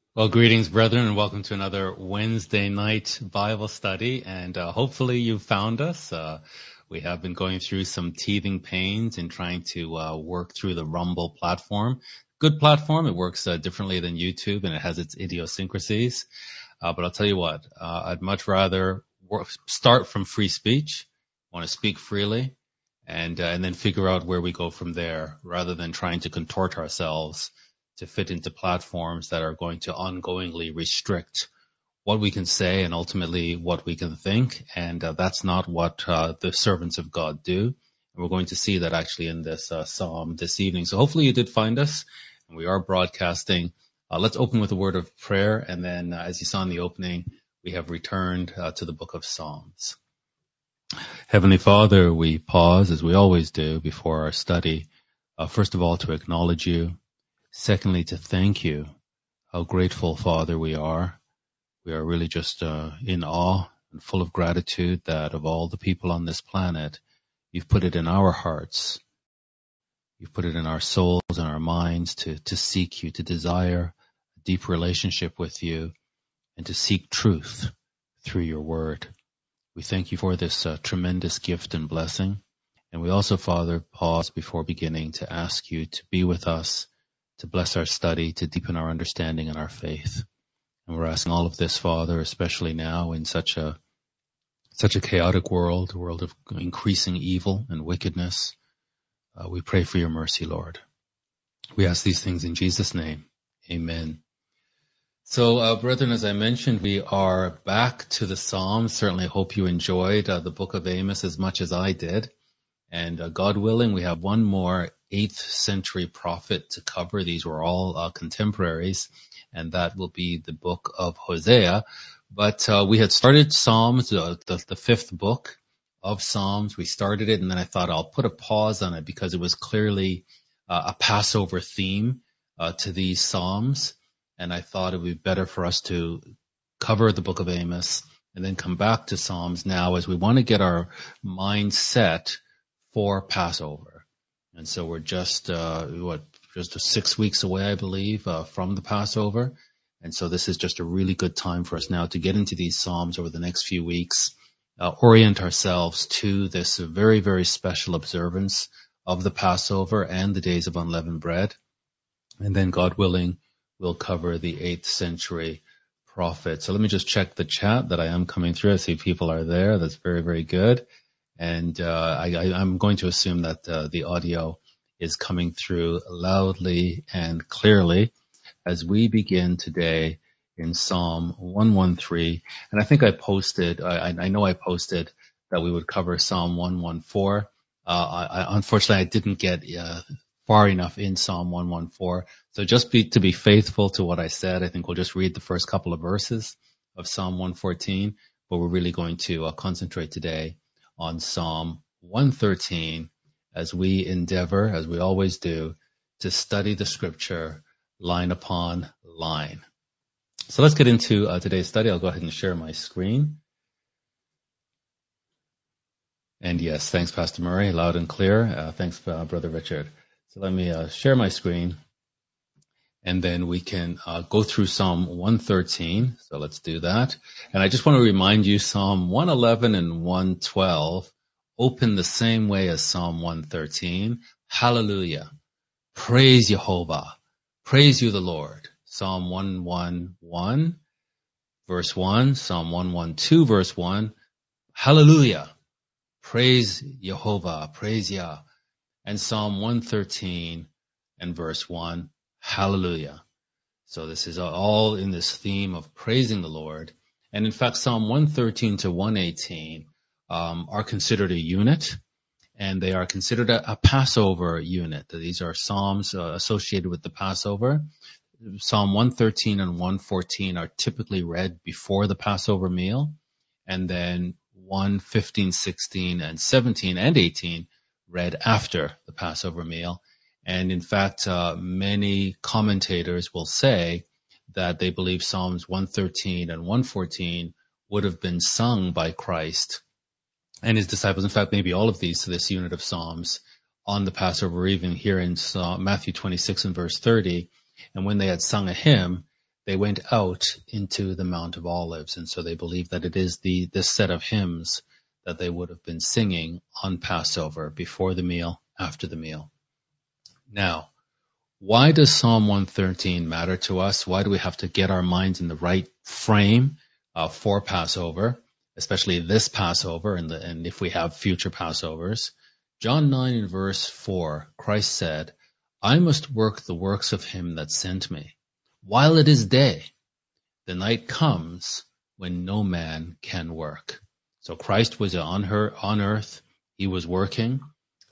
Well, greetings, brethren, and welcome to another Wednesday night Bible study. And hopefully you found us. We have been going through some teething pains in trying to work through the Rumble platform. Good platform. It works differently than YouTube, and it has its idiosyncrasies. But I'll tell you what, I'd much rather start from free speech, want to speak freely, and then figure out where we go from there, rather than trying to contort ourselves to fit into platforms that are going to ongoingly restrict what we can say and ultimately what we can think. And that's not what the servants of God do. And we're going to see that actually in this psalm this evening. So hopefully you did find us, and we are broadcasting. Let's open with a word of prayer. And then as you saw in the opening, we have returned to the book of Psalms. Heavenly Father, we pause as we always do before our study. First of all, to acknowledge you. Secondly, to thank you. How grateful, Father, we are. We are really just in awe and full of gratitude that of all the people on this planet, you've put it in our hearts. You've put it in our souls and our minds to seek you, to desire a deep relationship with you, and to seek truth through your word. We thank you for this tremendous gift and blessing. And we also, Father, pause before beginning to ask you to be with us, to bless our study, to deepen our understanding and our faith. And we're asking all of this, Father, especially now in such a chaotic world, a world of increasing evil and wickedness. We pray for your mercy, Lord. We ask these things in Jesus' name. Amen. So, brethren, as I mentioned, we are back to the Psalms. Certainly hope you enjoyed the book of Amos as much as I did. And God willing, we have one more 8th century prophet to cover. These were all contemporaries, and that will be the book of Hosea. But we had started Psalms, the 5th book of Psalms. We started it, and then I thought I'll put a pause on it because it was clearly a Passover theme to these Psalms. And I thought it would be better for us to cover the book of Amos and then come back to Psalms now as we want to get our mind set for Passover. And so we're just 6 weeks away, I believe, from the Passover. And so this is just a really good time for us now to get into these Psalms over the next few weeks, orient ourselves to this very, very special observance of the Passover and the days of unleavened bread. And then, God willing, we'll cover the 8th century prophet. So let me just check the chat that I am coming through. I see people are there. That's very, very good. And I'm going to assume that the audio is coming through loudly and clearly as we begin today in Psalm 113. And I think I posted, I know I posted that we would cover Psalm 114. Unfortunately, I didn't get far enough in Psalm 114. So just to be faithful to what I said, I think we'll just read the first couple of verses of Psalm 114, but we're really going to concentrate today on Psalm 113 as we endeavor, as we always do, to study the scripture line upon line. So let's get into today's study. I'll go ahead and share my screen. And yes, thanks, Pastor Murray, loud and clear. Thanks, Brother Richard. So let me share my screen, and then we can go through Psalm 113. So let's do that. And I just want to remind you, Psalm 111 and 112 open the same way as Psalm 113. Hallelujah. Praise Jehovah. Praise you, the Lord. Psalm 111, verse 1. Psalm 112, verse 1. Hallelujah. Praise Jehovah. Praise Yah. And Psalm 113 and verse 1. Hallelujah. So this is all in this theme of praising the Lord. And in fact, Psalm 113 to 118 are considered a unit, and they are considered a Passover unit. These are Psalms associated with the Passover. Psalm 113 and 114 are typically read before the Passover meal, and then 1, 15, 16, and 17 and 18 read after the Passover meal. And in fact, many commentators will say that they believe Psalms 113 and 114 would have been sung by Christ and his disciples. In fact, maybe all of these, so this unit of Psalms on the Passover, even here in Matthew 26 and verse 30. And when they had sung a hymn, they went out into the Mount of Olives. And so they believe that it is this set of hymns that they would have been singing on Passover, before the meal, after the meal. Now, why does Psalm 113 matter to us? Why do we have to get our minds in the right frame for Passover, especially this Passover and if we have future Passovers? John 9 in verse 4, Christ said, I must work the works of him that sent me. While it is day, the night comes when no man can work. So Christ was on earth. He was working.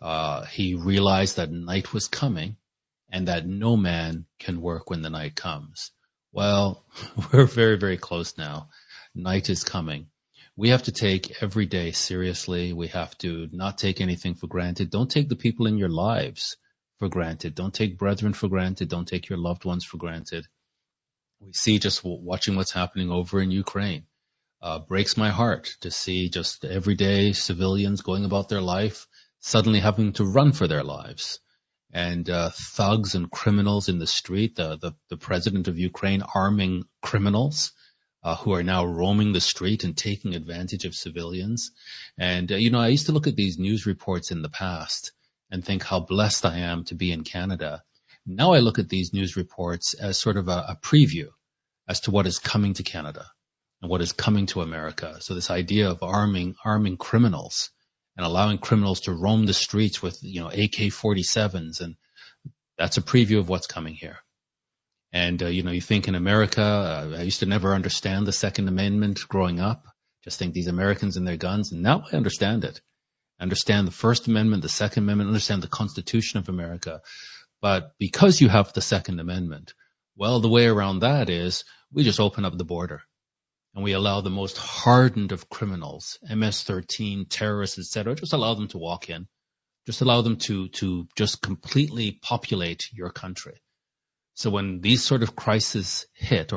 He realized that night was coming and that no man can work when the night comes. Well, we're very, very close now. Night is coming. We have to take every day seriously. We have to not take anything for granted. Don't take the people in your lives for granted. Don't take brethren for granted. Don't take your loved ones for granted. We see just watching what's happening over in Ukraine. Breaks my heart to see just everyday civilians going about their life, suddenly having to run for their lives. And thugs and criminals in the street, the president of Ukraine arming criminals who are now roaming the street and taking advantage of civilians. And, I used to look at these news reports in the past and think how blessed I am to be in Canada. Now I look at these news reports as sort of a preview as to what is coming to Canada and what is coming to America. So this idea of arming criminals and allowing criminals to roam the streets with, AK-47s, and that's a preview of what's coming here. And, you think in America, I used to never understand the Second Amendment growing up, just think these Americans and their guns, and now I understand it. I understand the First Amendment, the Second Amendment, understand the Constitution of America. But because you have the Second Amendment, well, the way around that is we just open up the border and we allow the most hardened of criminals, MS-13, terrorists, etc., just allow them to walk in. Just allow them to just completely populate your country. So when these sort of crises hit,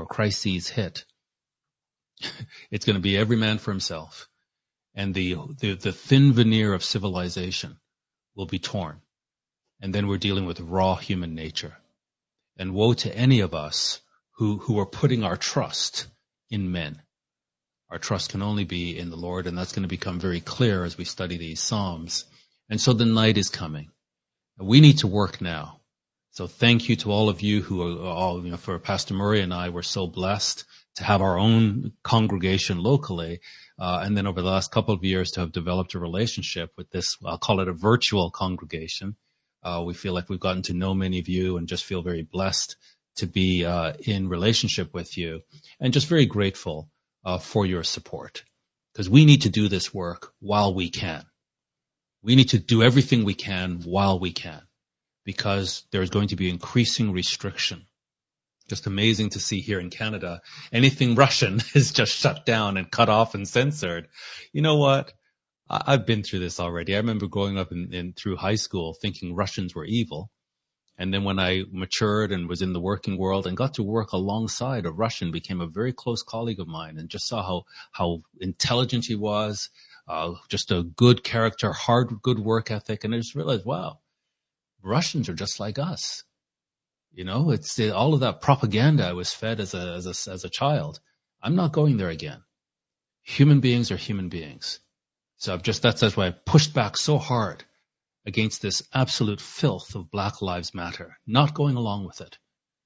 it's going to be every man for himself. And the thin veneer of civilization will be torn. And then we're dealing with raw human nature. And woe to any of us who are putting our trust in men. Our trust can only be in the Lord, and that's going to become very clear as we study these Psalms. And so the night is coming. We need to work now. So thank you to all of you who are all, for Pastor Murray and I, we're so blessed to have our own congregation locally. And then over the last couple of years to have developed a relationship with this, I'll call it a virtual congregation. We feel like we've gotten to know many of you and just feel very blessed to be in relationship with you, and just very grateful for your support, because we need to do this work while we can. We need to do everything we can while we can, because there's going to be increasing restriction. Just amazing to see here in Canada, anything Russian is just shut down and cut off and censored. You know what? I've been through this already. I remember growing up through high school thinking Russians were evil. And then when I matured and was in the working world and got to work alongside a Russian, became a very close colleague of mine, and just saw how intelligent he was, just a good character, good work ethic. And I just realized, wow, Russians are just like us. It's all of that propaganda I was fed as a child. I'm not going there again. Human beings are human beings. So that's why I pushed back so hard against this absolute filth of Black Lives Matter, not going along with it.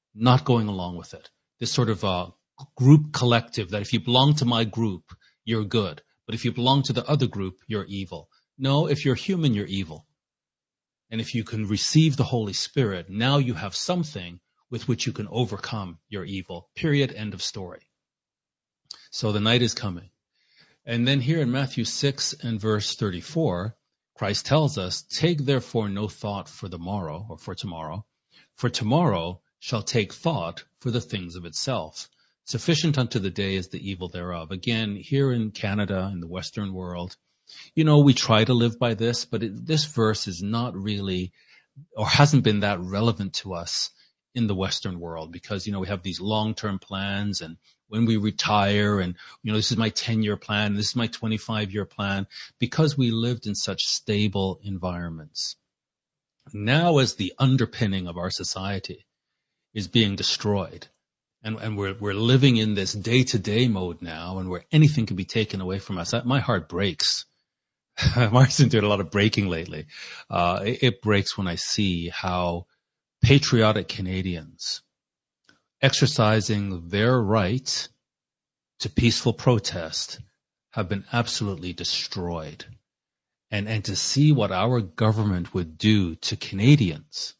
This sort of group collective that if you belong to my group, you're good. But if you belong to the other group, you're evil. No, if you're human, you're evil. And if you can receive the Holy Spirit, now you have something with which you can overcome your evil. Period. End of story. So the night is coming. And then here in Matthew 6 and verse 34, Christ tells us, take therefore no thought for the morrow, or for tomorrow shall take thought for the things of itself. Sufficient unto the day is the evil thereof. Again, here in Canada, in the Western world, we try to live by this, but this verse is not really, or hasn't been that relevant to us in the Western world, because, we have these long-term plans, and when we retire, and, this is my 10-year plan, this is my 25-year plan, because we lived in such stable environments. Now, as the underpinning of our society is being destroyed, And we're living in this day-to-day mode now, and where anything can be taken away from us. My heart breaks. Mark's been doing a lot of breaking lately. It breaks when I see how patriotic Canadians exercising their right to peaceful protest have been absolutely destroyed. And to see what our government would do to Canadians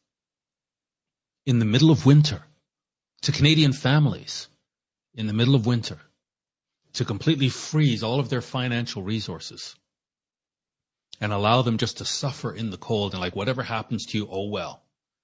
in the middle of winter, to Canadian families in the middle of winter, to completely freeze all of their financial resources and allow them just to suffer in the cold and like whatever happens to you, oh well.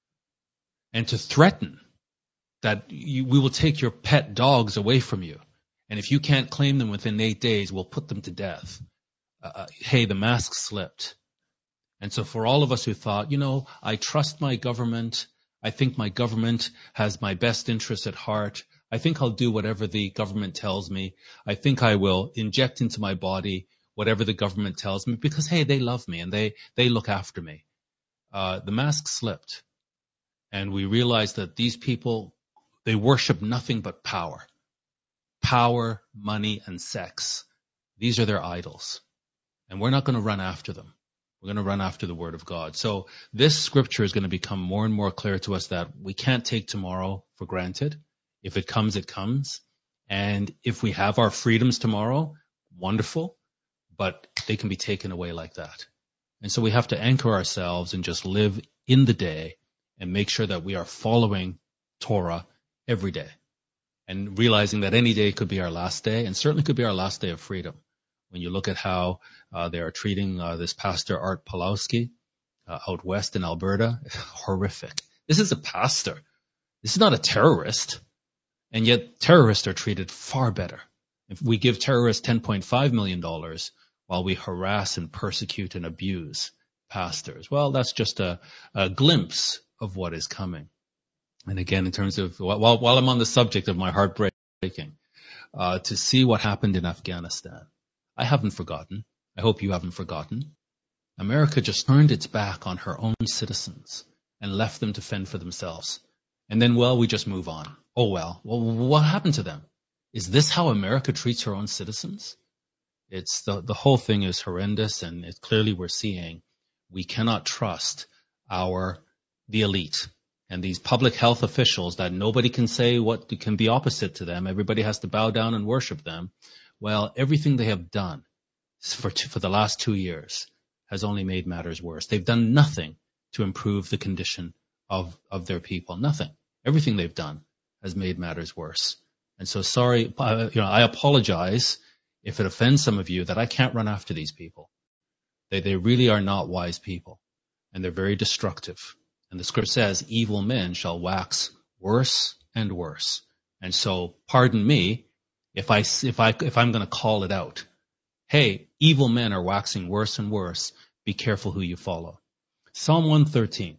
And to threaten that we will take your pet dogs away from you. And if you can't claim them within 8 days, we'll put them to death. Hey, the mask slipped. And so for all of us who thought, I trust my government. I think my government has my best interests at heart. I think I'll do whatever the government tells me. I think I will inject into my body whatever the government tells me because, hey, they love me and they look after me. The mask slipped. And we realized that these people, they worship nothing but power. Power, money, and sex. These are their idols. And we're not going to run after them. We're going to run after the Word of God. So this scripture is going to become more and more clear to us that we can't take tomorrow for granted. If it comes, it comes. And if we have our freedoms tomorrow, wonderful. But they can be taken away like that. And so we have to anchor ourselves and just live in the day and make sure that we are following Torah every day. And realizing that any day could be our last day and certainly could be our last day of freedom. When you look at how they are treating this pastor, Art Pawlowski, out west in Alberta, horrific. This is a pastor. This is not a terrorist. And yet terrorists are treated far better. If we give terrorists $10.5 million while we harass and persecute and abuse pastors, well, that's just a glimpse of what is coming. And again, in terms of, while I'm on the subject of my heart breaking, to see what happened in Afghanistan, I haven't forgotten. I hope you haven't forgotten. America just turned its back on her own citizens and left them to fend for themselves. And then, we just move on. Oh, well, what happened to them? Is this how America treats her own citizens? It's the whole thing is horrendous, and clearly we're seeing we cannot trust the elite and these public health officials that nobody can say what can be opposite to them. Everybody has to bow down and worship them. Well, everything they have done for the last 2 years has only made matters worse. They've done nothing to improve the condition of their people. Nothing. Everything they've done has made matters worse. And so sorry, I apologize if it offends some of you that I can't run after these people. They really are not wise people, and they're very destructive. And the scripture says, evil men shall wax worse and worse. And so, pardon me, if I'm going to call it out, hey, evil men are waxing worse and worse. Be careful who you follow. Psalm 113.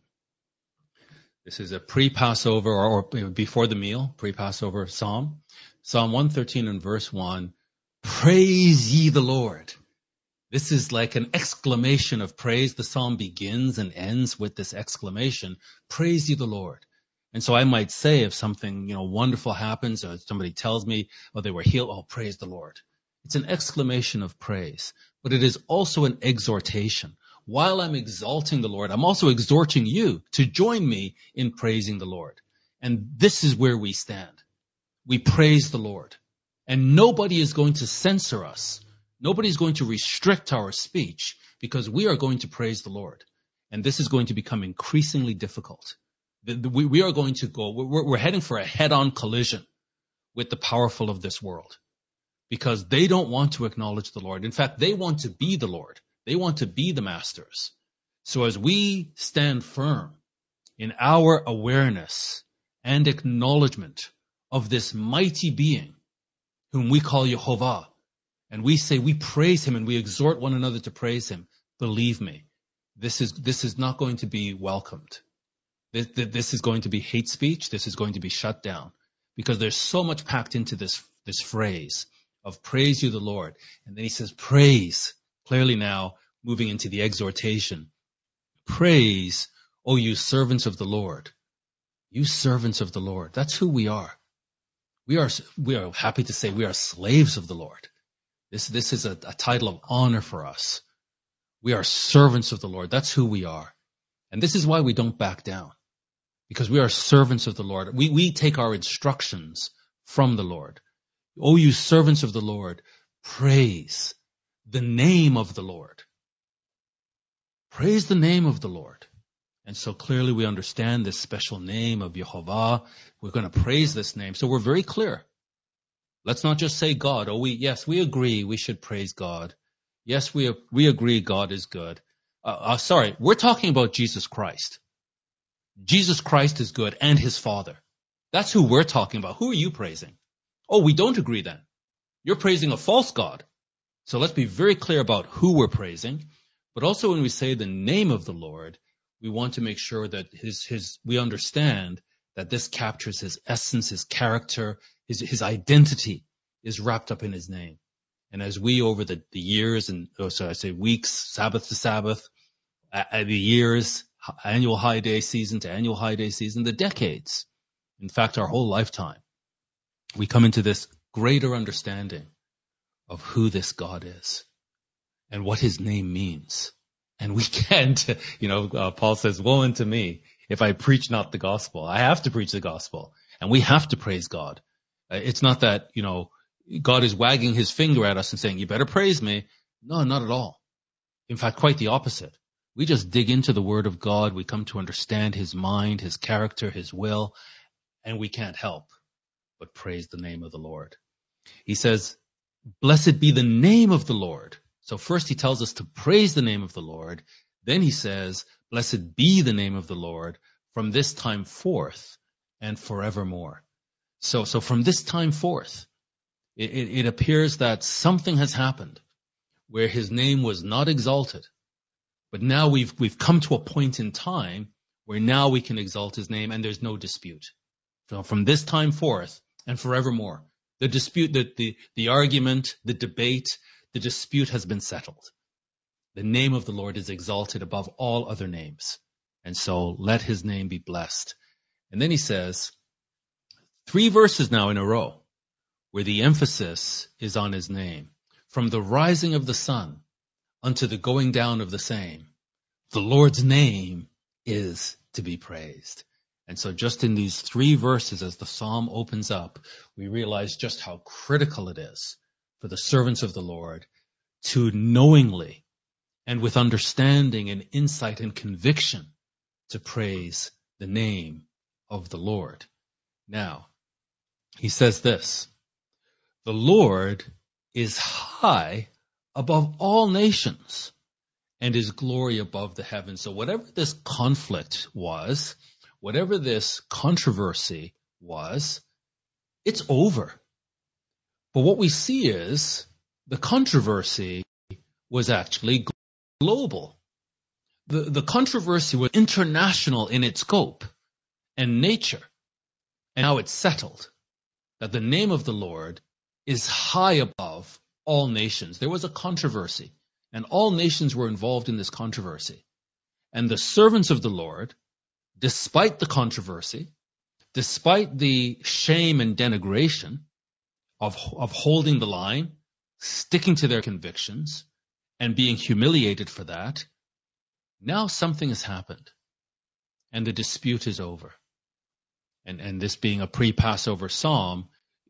This is a pre-Passover or before the meal, pre-Passover psalm. Psalm 113 and verse 1. Praise ye the Lord. This is like an exclamation of praise. The psalm begins and ends with this exclamation. Praise ye the Lord. And so I might say if something, wonderful happens or somebody tells me, they were healed, praise the Lord. It's an exclamation of praise, but it is also an exhortation. While I'm exalting the Lord, I'm also exhorting you to join me in praising the Lord. And this is where we stand. We praise the Lord. And nobody is going to censor us. Nobody is going to restrict our speech because we are going to praise the Lord. And this is going to become increasingly difficult. We are going to we're heading for a head-on collision with the powerful of this world because they don't want to acknowledge the Lord. In fact, they want to be the Lord. They want to be the masters. So as we stand firm in our awareness and acknowledgement of this mighty being whom we call Yehovah, and we say we praise him and we exhort one another to praise him, believe me, this is not going to be welcomed. This is going to be hate speech. This is going to be shut down because there's so much packed into this phrase of praise you the Lord. And then he says praise, clearly now moving into the exhortation. Praise, O you servants of the Lord. You servants of the Lord. That's who we are. We are happy to say we are slaves of the Lord. This is a title of honor for us. We are servants of the Lord. That's who we are. And this is why we don't back down, because we are servants of the Lord. We take our instructions from the Lord. O you servants of the Lord, praise the name of the Lord. Praise the name of the Lord. And so clearly we understand this special name of Yehovah. We're going to praise this name. So we're very clear. Let's not just say God. Yes, we agree we should praise God. Yes, we agree God is good. Sorry, we're talking about Jesus Christ. Jesus Christ is good and his Father. That's who we're talking about. Who are you praising? Oh, we don't agree then. You're praising a false God. So let's be very clear about who we're praising. But also when we say the name of the Lord, we want to make sure that we understand that this captures his essence, his character, his identity is wrapped up in his name. And as we over the years and weeks, Sabbath to Sabbath, the years, annual high day season to annual high day season, the decades, in fact, our whole lifetime, we come into this greater understanding of who this God is and what his name means. And we can't, Paul says, woe unto me if I preach not the gospel. I have to preach the gospel, and we have to praise God. It's not that, God is wagging his finger at us and saying, you better praise me. No, not at all. In fact, quite the opposite. We just dig into the word of God. We come to understand his mind, his character, his will, and we can't help but praise the name of the Lord. He says, blessed be the name of the Lord. So first he tells us to praise the name of the Lord. Then he says, blessed be the name of the Lord from this time forth and forevermore. So from this time forth, it appears that something has happened where his name was not exalted. But now we've come to a point in time where now we can exalt his name and there's no dispute. So from this time forth and forevermore, the dispute, the argument, the debate, the dispute has been settled. The name of the Lord is exalted above all other names. And so let his name be blessed. And then he says, 3 verses now in a row where the emphasis is on his name. From the rising of the sun unto the going down of the same, the Lord's name is to be praised. And so just in these 3 verses, as the psalm opens up, we realize just how critical it is for the servants of the Lord to knowingly and with understanding and insight and conviction to praise the name of the Lord. Now, he says this, the Lord is high above all nations, and his glory above the heavens. So whatever this conflict was, whatever this controversy was, it's over. But what we see is the controversy was actually global. The controversy was international in its scope and nature. And now it's settled that the name of the Lord is high above all nations. There was a controversy, and all nations were involved in this controversy. And the servants of the Lord, despite the controversy, despite the shame and denigration of holding the line, sticking to their convictions, and being humiliated for that, now something has happened, and the dispute is over. And this being a pre-Passover psalm,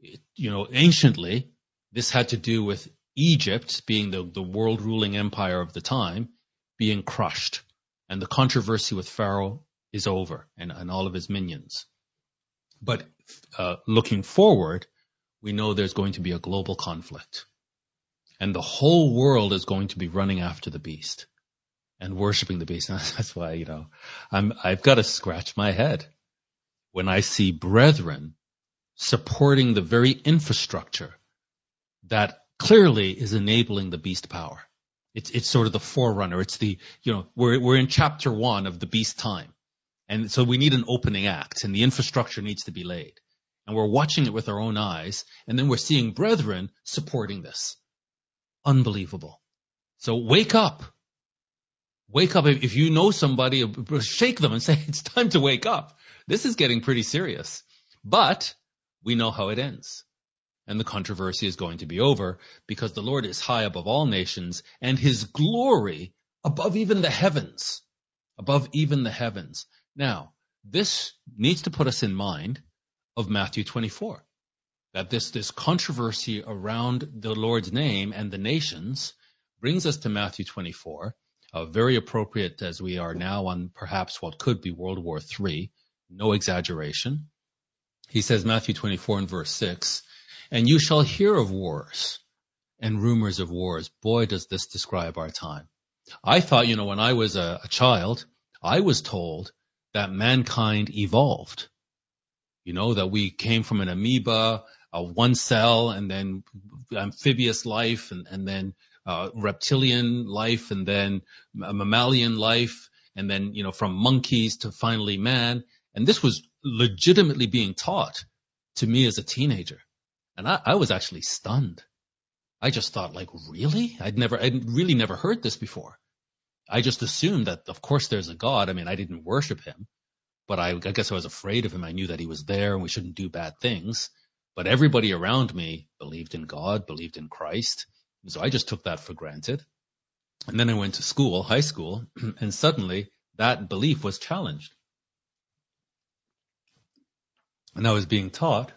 anciently, this had to do with Egypt, being the world-ruling empire of the time, being crushed. And the controversy with Pharaoh is over, and all of his minions. But looking forward, we know there's going to be a global conflict. And the whole world is going to be running after the beast and worshiping the beast. And that's why, I've got to scratch my head when I see brethren supporting the very infrastructure that clearly is enabling the beast power. It's sort of the forerunner. It's we're in chapter 1 of the beast time. And so we need an opening act, and the infrastructure needs to be laid. And we're watching it with our own eyes, and then we're seeing brethren supporting this. Unbelievable. So wake up. Wake up. If you know somebody, shake them and say, it's time to wake up. This is getting pretty serious. But we know how it ends. And the controversy is going to be over because the Lord is high above all nations and his glory above even the heavens. Above even the heavens. Now, this needs to put us in mind of Matthew 24. That this controversy around the Lord's name and the nations brings us to Matthew 24, very appropriate as we are now on perhaps what could be World War III. No exaggeration. He says, Matthew 24 and verse 6, and you shall hear of wars and rumors of wars. Boy, does this describe our time. I thought, when I was a child, I was told that mankind evolved. That we came from an amoeba, one cell, and then amphibious life, and then reptilian life, and then mammalian life, and then, from monkeys to finally man. And this was legitimately being taught to me as a teenager. And I was actually stunned. I just thought, really? I'd really never heard this before. I just assumed that, of course, there's a God. I mean, I didn't worship him, but I guess I was afraid of him. I knew that he was there and we shouldn't do bad things. But everybody around me believed in God, believed in Christ. So I just took that for granted. And then I went to school, high school, and suddenly that belief was challenged. And I was being taught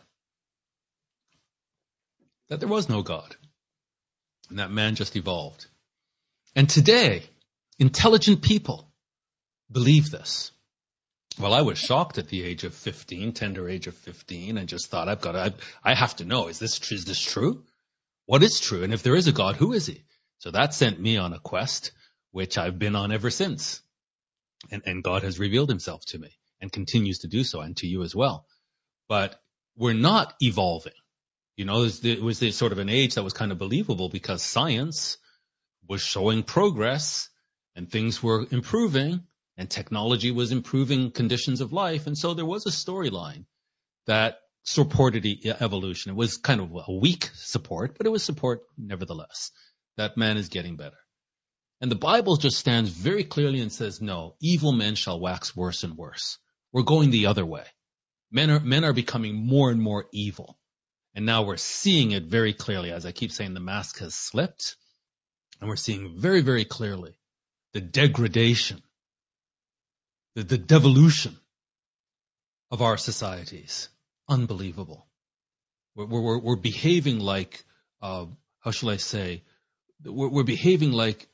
that there was no God and that man just evolved. And today, intelligent people believe this. Well, I was shocked at the age of 15, tender age of 15, and just thought, I have to know, is this true? What is true? And if there is a God, who is he? So that sent me on a quest, which I've been on ever since. And God has revealed himself to me and continues to do so, and to you as well. But we're not evolving. It was this sort of an age that was kind of believable because science was showing progress and things were improving and technology was improving conditions of life. And so there was a storyline that supported evolution. It was kind of a weak support, but it was support nevertheless, that man is getting better. And the Bible just stands very clearly and says, no, evil men shall wax worse and worse. We're going the other way. Men are becoming more and more evil. And now we're seeing it very clearly. As I keep saying, the mask has slipped. And we're seeing very, very clearly the degradation, the devolution of our societies. Unbelievable. We're behaving like, how shall I say, we're behaving like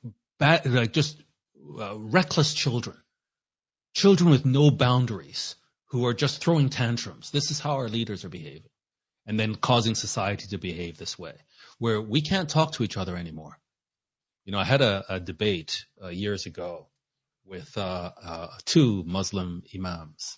reckless children with no boundaries who are just throwing tantrums. This is how our leaders are behaving. And then causing society to behave this way, where we can't talk to each other anymore. I had a debate years ago with two Muslim imams.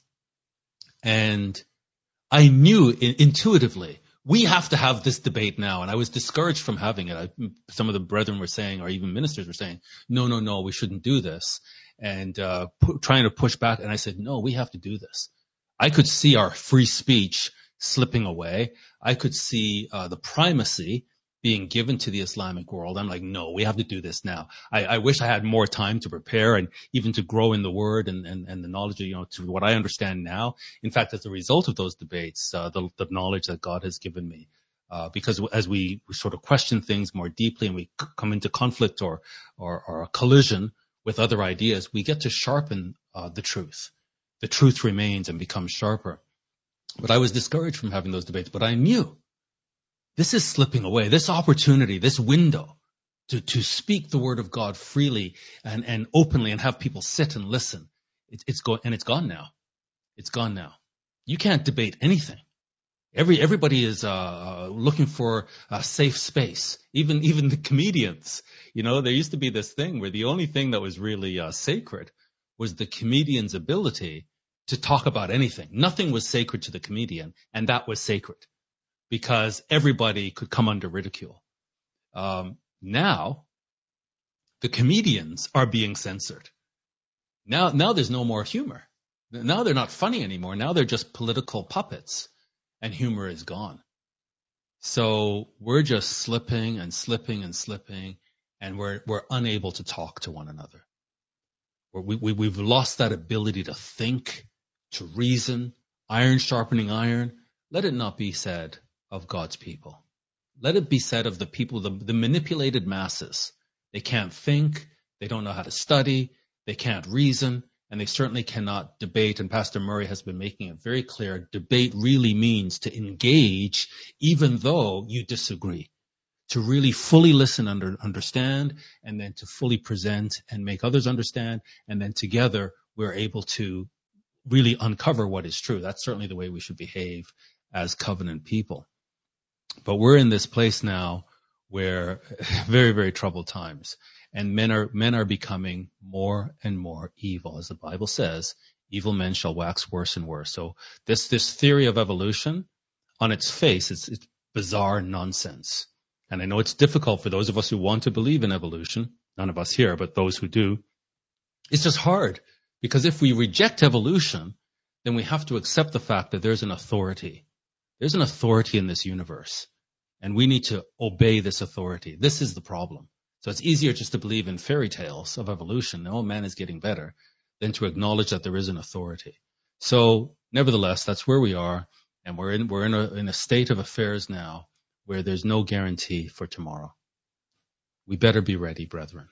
And I knew intuitively, we have to have this debate now. And I was discouraged from having it. Some of the brethren were saying, or even ministers were saying, no, we shouldn't do this. And trying to push back. And I said, no, we have to do this. I could see our free speech slipping away. I could see the primacy being given to the Islamic world. I'm like, no, we have to do this now. I wish I had more time to prepare and even to grow in the word and the knowledge of, to what I understand now. In fact, as a result of those debates, the knowledge that God has given me, because as we sort of question things more deeply and we come into conflict or a collision with other ideas, we get to sharpen the truth. The truth remains and becomes sharper. But I was discouraged from having those debates, but I knew this is slipping away. This opportunity, this window to speak the word of God freely and openly and have people sit and listen. It's gone now. It's gone now. You can't debate anything. Everybody is looking for a safe space. Even the comedians. There used to be this thing where the only thing that was really sacred was the comedian's ability to talk about anything. Nothing was sacred to the comedian, and that was sacred because everybody could come under ridicule. Now, the comedians are being censored. Now there's no more humor. Now they're not funny anymore. Now they're just political puppets, and humor is gone. So we're just slipping and slipping and slipping, and we're unable to talk to one another. We've lost that ability to think, to reason, iron sharpening iron. let it not be said of God's people. Let it be said of the people, the manipulated masses. They can't think, they don't know how to study, they can't reason, and they certainly cannot debate. And Pastor Murray has been making it very clear, debate really means to engage even though you disagree, to really fully listen, understand, and then to fully present and make others understand, and then together we're able to really uncover what is true. That's certainly the way we should behave as covenant people. But we're in this place now where very, very troubled times, and men are becoming more and more evil. As the Bible says, evil men shall wax worse and worse. So this theory of evolution, on its face, it's bizarre nonsense. And I know it's difficult for those of us who want to believe in evolution, none of us here, but those who do. It's just hard, because if we reject evolution, then we have to accept the fact that there's an authority. There's an authority in this universe, and we need to obey this authority. This is the problem. So it's easier just to believe in fairy tales of evolution, oh, man is getting better, than to acknowledge that there is an authority. So nevertheless, that's where we are, and we're in a state of affairs now where there's no guarantee for tomorrow. We better be ready, brethren.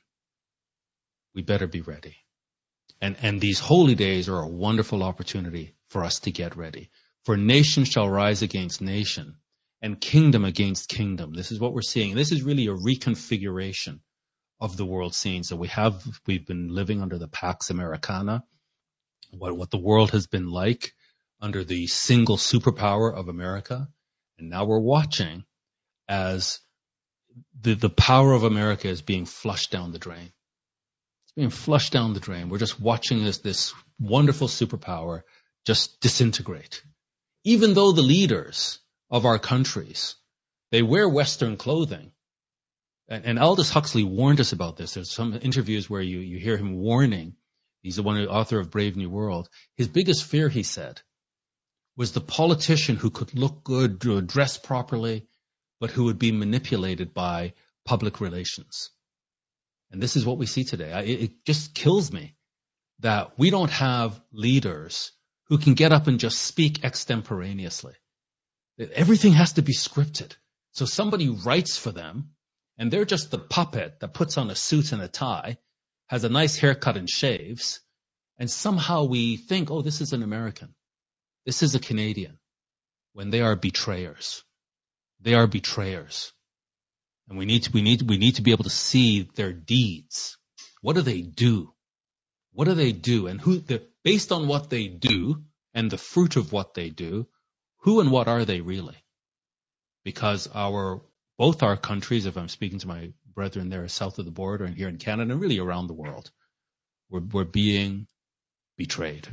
We better be ready. And these holy days are a wonderful opportunity for us to get ready. For nation shall rise against nation, and kingdom against kingdom. This is what we're seeing. This is really a reconfiguration of the world scene. So we've been living under the Pax Americana, what the world has been like under the single superpower of America. And now we're watching as the power of America is being flushed down the drain. It's being flushed down the drain. We're just watching this wonderful superpower just disintegrate. Even though the leaders of our countries, they wear Western clothing. And Aldous Huxley warned us about this. There's some interviews where you hear him warning. He's the author of Brave New World. His biggest fear, he said, was the politician who could look good, dress properly, but who would be manipulated by public relations. And this is what we see today. It just kills me that we don't have leaders who can get up and just speak extemporaneously. Everything has to be scripted. So somebody writes for them, and they're just the puppet that puts on a suit and a tie, has a nice haircut and shaves, and somehow we think, oh, this is an American. This is a Canadian, when they are betrayers. They are betrayers. And we need to be able to see their deeds. What do they do? What do they do? And based on what they do and the fruit of what they do, who and what are they really? Because both our countries, if I'm speaking to my brethren there south of the border and here in Canada and really around the world, we're being betrayed.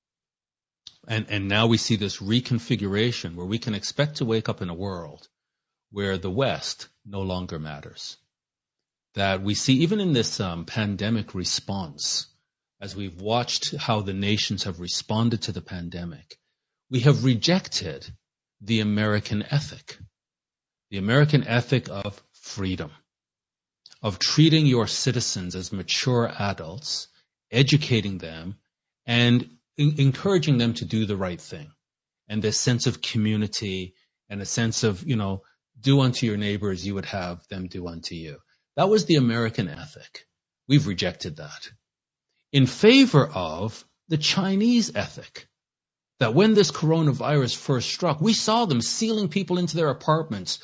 And now we see this reconfiguration where we can expect to wake up in a world where the West no longer matters. That we see even in this pandemic response, as we've watched how the nations have responded to the pandemic, we have rejected the American ethic. The American ethic of freedom, of treating your citizens as mature adults, educating them, and encouraging them to do the right thing. And this sense of community and a sense of, do unto your neighbor as you would have them do unto you. That was the American ethic. We've rejected that. In favor of the Chinese ethic, that when this coronavirus first struck, we saw them sealing people into their apartments,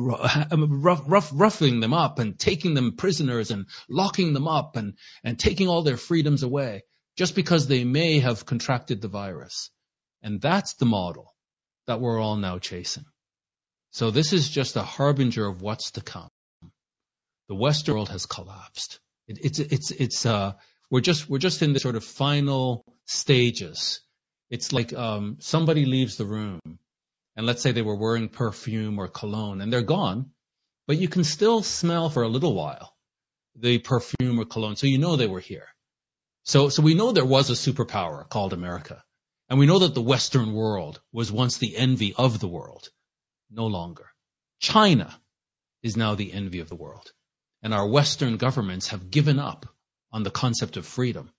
roughing them up and taking them prisoners and locking them up and taking all their freedoms away just because they may have contracted the virus. And that's the model that we're all now chasing. So this is just a harbinger of what's to come. The Western world has collapsed. We're just in the sort of final stages. It's like somebody leaves the room, and let's say they were wearing perfume or cologne, and they're gone, but you can still smell for a little while the perfume or cologne, so you know they were here. So we know there was a superpower called America, and we know that the Western world was once the envy of the world. No longer. China is now the envy of the world, and our Western governments have given up on the concept of freedom,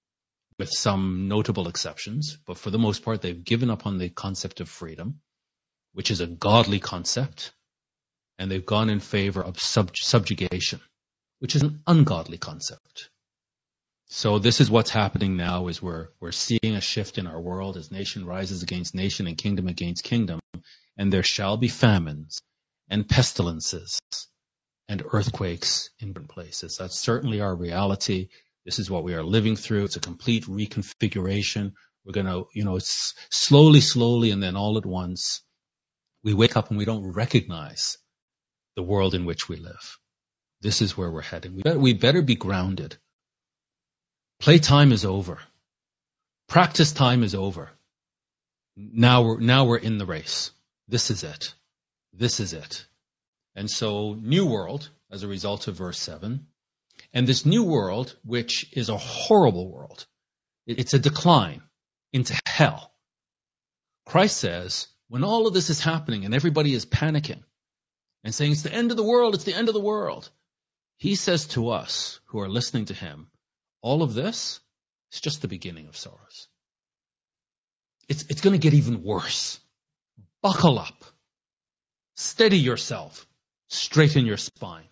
with some notable exceptions, but for the most part, they've given up on the concept of freedom. which is a godly concept, and they've gone in favor of subjugation, which is an ungodly concept. So this is what's happening now, is we're seeing a shift in our world as nation rises against nation and kingdom against kingdom, and there shall be famines and pestilences and earthquakes in different places. That's certainly our reality. This is what we are living through. It's a complete reconfiguration. We're going to, slowly, and then all at once, we wake up and we don't recognize the world in which we live. This is where we're heading. We better be grounded. Playtime is over. Practice time is over. Now we're in the race. This is it. This is it. And so, new world, as a result of verse 7, and this new world, which is a horrible world, it's a decline into hell. Christ says, when all of this is happening and everybody is panicking and saying, it's the end of the world, it's the end of the world, he says to us who are listening to him, all of this is just the beginning of sorrows. It's going to get even worse. Buckle up. Steady yourself. Straighten your spine.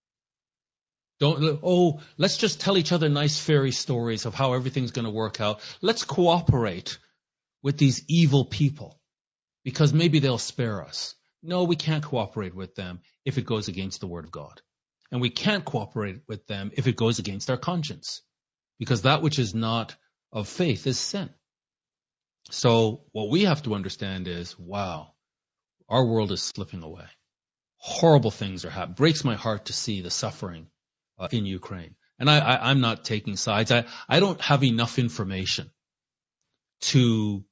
Let's just tell each other nice fairy stories of how everything's going to work out. Let's cooperate with these evil people because maybe they'll spare us. No, we can't cooperate with them if it goes against the word of God. And we can't cooperate with them if it goes against our conscience, because that which is not of faith is sin. So what we have to understand is, wow, our world is slipping away. Horrible things are happening. Breaks my heart to see the suffering in Ukraine. And I'm not taking sides. I don't have enough information to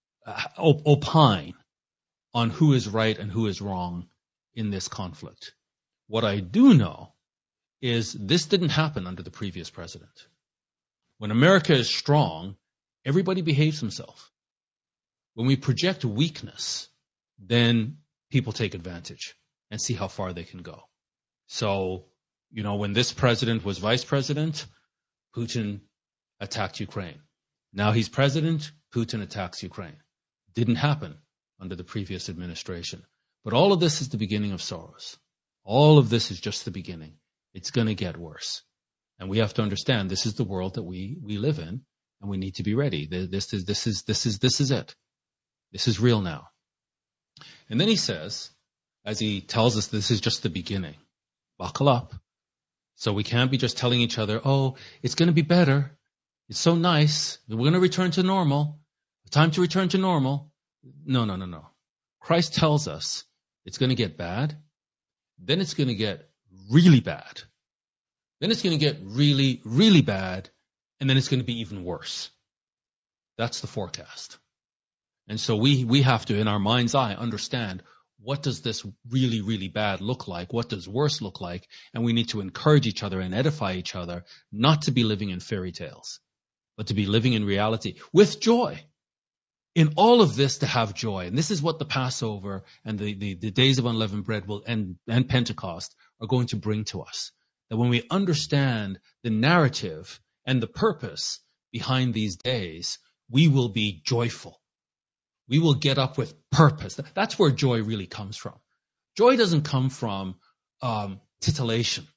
opine on who is right and who is wrong in this conflict. What I do know is this didn't happen under the previous president. When America is strong, everybody behaves himself. When we project weakness, then people take advantage and see how far they can go. So, when this president was vice president, Putin attacked Ukraine. Now he's president, Putin attacks Ukraine. Didn't happen under the previous administration. But all of this is the beginning of sorrows. All of this is just the beginning. It's going to get worse. And we have to understand this is the world that we live in, and we need to be ready. This is it. This is real now. And then he says, as he tells us this is just the beginning, buckle up. So we can't be just telling each other, oh, it's going to be better. It's so nice. We're going to return to normal. Time to return to normal. No. Christ tells us it's going to get bad. Then it's going to get really bad. Then it's going to get really, really bad. And then it's going to be even worse. That's the forecast. And so we have to, in our mind's eye, understand, what does this really, really bad look like? What does worse look like? And we need to encourage each other and edify each other, not to be living in fairy tales, but to be living in reality with joy. In all of this, to have joy. And this is what the Passover and the days of unleavened bread and Pentecost are going to bring to us. That when we understand the narrative and the purpose behind these days, we will be joyful. We will get up with purpose. That's where joy really comes from. Joy doesn't come from titillation.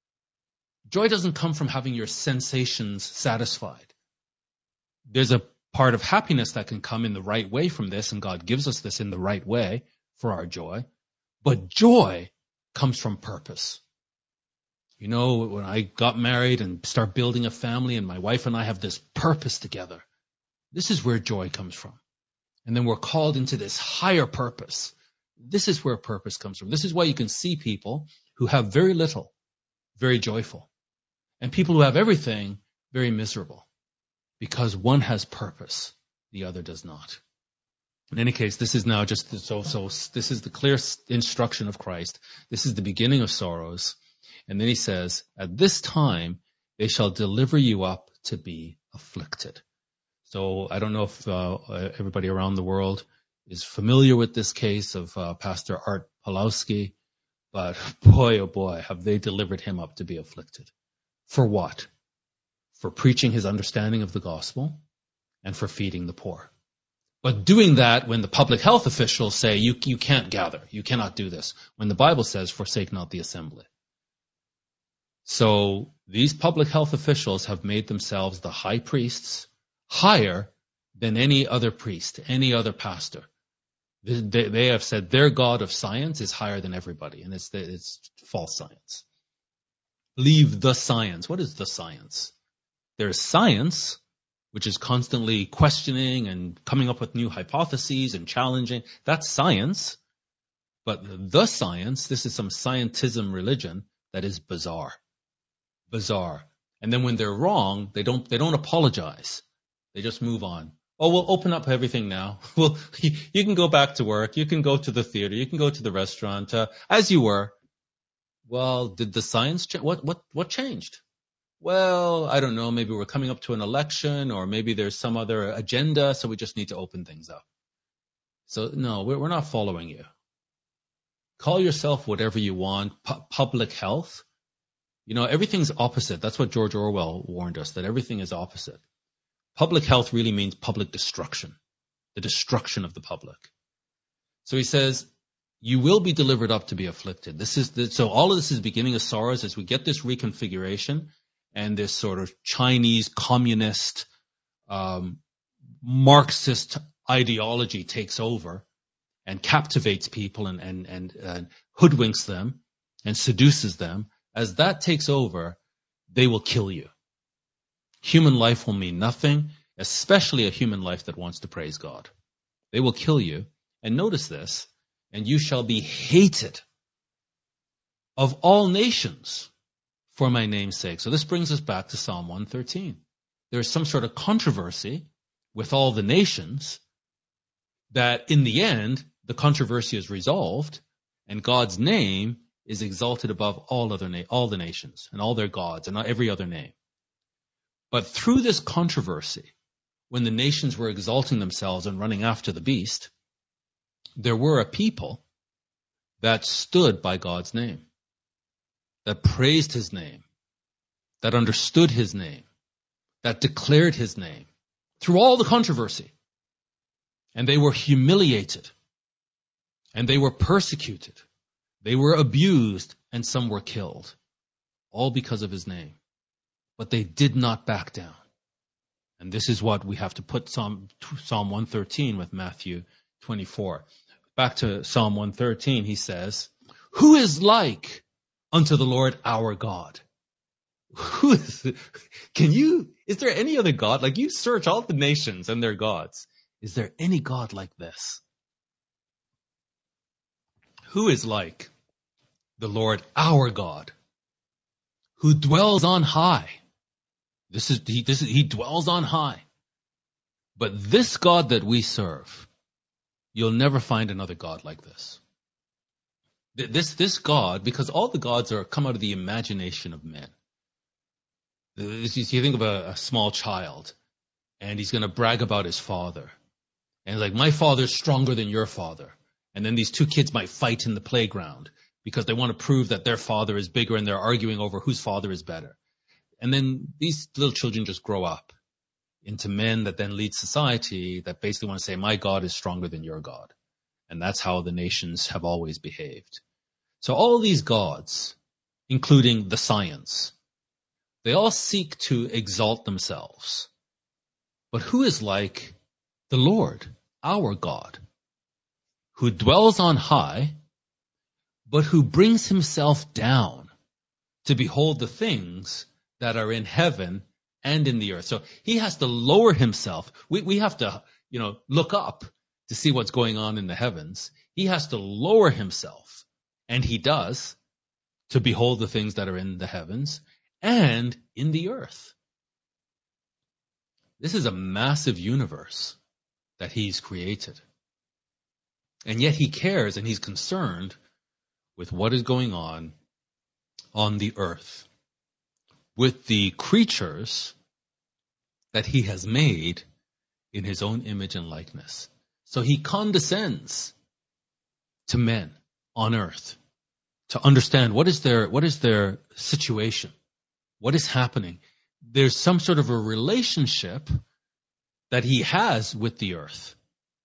Joy doesn't come from having your sensations satisfied. There's a part of happiness that can come in the right way from this, and God gives us this in the right way for our joy. But joy comes from purpose. When I got married and start building a family, and my wife and I have this purpose together, this is where joy comes from. And then we're called into this higher purpose. This is where purpose comes from. This is why you can see people who have very little, very joyful, and people who have everything, very miserable, because one has purpose, the other does not. In any case, this is now just so this is the clear instruction of Christ. This is the beginning of sorrows. And then he says, at this time, they shall deliver you up to be afflicted. So I don't know if everybody around the world is familiar with this case of Pastor Art Pawlowski, but boy, oh boy, have they delivered him up to be afflicted. For what? For preaching his understanding of the gospel and for feeding the poor. But doing that when the public health officials say you can't gather, you cannot do this, when the Bible says forsake not the assembly. So these public health officials have made themselves the high priests, higher than any other priest, any other pastor. They have said their God of science is higher than everybody, and it's false science. Leave the science. What is the science? There's science, which is constantly questioning and coming up with new hypotheses and challenging. That's science. But the science, this is some scientism religion that is bizarre. Bizarre. And then when they're wrong, they don't apologize. They just move on. Oh, we'll open up everything now. Well, you can go back to work. You can go to the theater. You can go to the restaurant as you were. Well, did the science change? What changed? Well, I don't know. Maybe we're coming up to an election, or maybe there's some other agenda, so we just need to open things up. So no, we're not following you. Call yourself whatever you want. Public health. Everything's opposite. That's what George Orwell warned us, that everything is opposite. Public health really means public destruction, the destruction of the public. So he says, you will be delivered up to be afflicted. So all of this is beginning of sorrows as we get this reconfiguration and this sort of Chinese communist, Marxist ideology takes over and captivates people and hoodwinks them and seduces them. As that takes over, they will kill you. Human life will mean nothing, especially a human life that wants to praise God. They will kill you. And notice this, and you shall be hated of all nations for my name's sake. So this brings us back to Psalm 113. There is some sort of controversy with all the nations that in the end, the controversy is resolved and God's name is exalted above all the nations and all their gods and every other name. But through this controversy, when the nations were exalting themselves and running after the beast, there were a people that stood by God's name, that praised his name, that understood his name, that declared his name through all the controversy. And they were humiliated, and they were persecuted, they were abused, and some were killed, all because of his name. But they did not back down. And this is what we have to put Psalm 113 with Matthew 24. Back to Psalm 113, he says, who is like unto the Lord our God? Is there any other God? Like, you search all the nations and their gods. Is there any God like this? Who is like the Lord our God, who dwells on high? He dwells on high. But this God that we serve, you'll never find another God like this. This God, because all the gods come out of the imagination of men. You think of a small child, and he's going to brag about his father. And like, my father's stronger than your father. And then these two kids might fight in the playground because they want to prove that their father is bigger, and they're arguing over whose father is better. And then these little children just grow up into men that then lead society that basically want to say, my God is stronger than your God. And that's how the nations have always behaved. So all these gods, including the science, they all seek to exalt themselves. But who is like the Lord, our God, who dwells on high, but who brings himself down to behold the things that are in heaven and in the earth. So he has to lower himself. We have to, look up to see what's going on in the heavens. He has to lower himself, and he does, to behold the things that are in the heavens and in the earth. This is a massive universe that he's created. And yet he cares and he's concerned with what is going on the earth, with the creatures that he has made in his own image and likeness. So he condescends to men on earth to understand what is their situation, what is happening. There's some sort of a relationship that he has with the earth.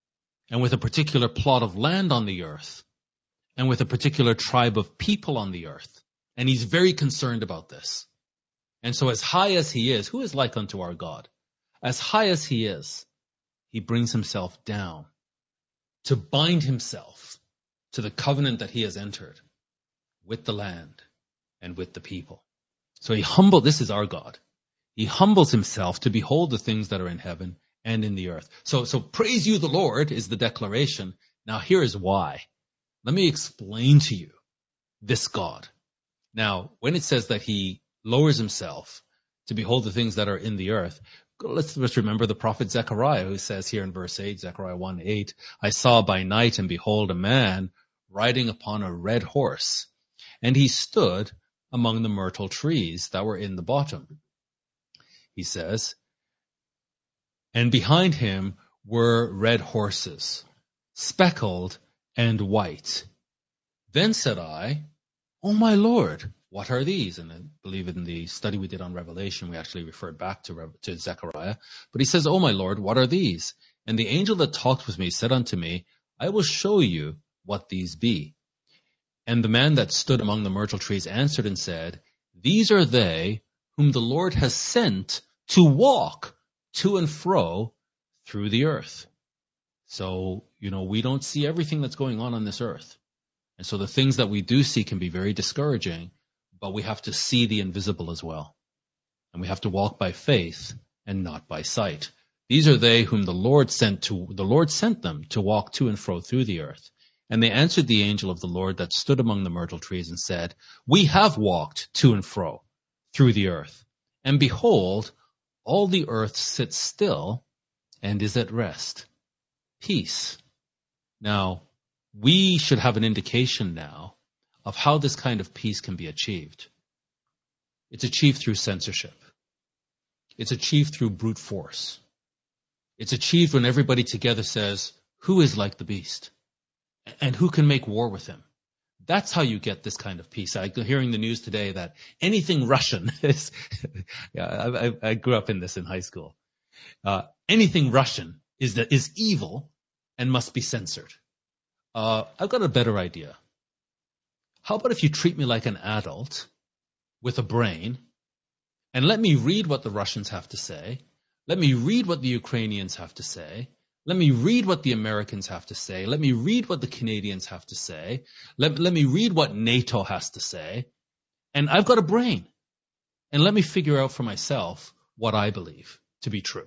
and with a particular plot of land on the earth, and with a particular tribe of people on the earth. And he's very concerned about this. And so as high as he is, who is like unto our God? As high as he is, he brings himself down to bind himself to the covenant that he has entered with the land and with the people. So this is our God. He humbles himself to behold the things that are in heaven and in the earth. So praise you the Lord is the declaration. Now here is why. Let me explain to you this God. Now, when it says that he lowers himself to behold the things that are in the earth, let's remember the prophet Zechariah, who says here in verse 8, Zechariah 1:8, I saw by night and behold a man riding upon a red horse, and he stood among the myrtle trees that were in the bottom. He says, and behind him were red horses, speckled and white. Then said I, O my Lord, what are these? And I believe in the study we did on Revelation, we actually referred back to Zechariah. But he says, O my Lord, what are these? And the angel that talked with me said unto me, I will show you what these be. And the man that stood among the myrtle trees answered and said, These are they whom the Lord has sent to walk to and fro through the earth. So, we don't see everything that's going on this earth. And so the things that we do see can be very discouraging, but we have to see the invisible as well. And we have to walk by faith and not by sight. These are they whom the Lord sent them to walk to and fro through the earth. And they answered the angel of the Lord that stood among the myrtle trees and said, We have walked to and fro through the earth. And behold, all the earth sits still and is at rest. Peace. Now, we should have an indication now of how this kind of peace can be achieved. It's achieved through censorship. It's achieved through brute force. It's achieved when everybody together says, who is like the beast? And who can make war with him? That's how you get this kind of peace. I'm hearing the news today that anything Russian is, I grew up in this in high school. Anything Russian is evil and must be censored. I've got a better idea. How about if you treat me like an adult with a brain and let me read what the Russians have to say. Let me read what the Ukrainians have to say. Let me read what the Americans have to say. Let me read what the Canadians have to say. Let me read what NATO has to say. And I've got a brain. And let me figure out for myself what I believe to be true.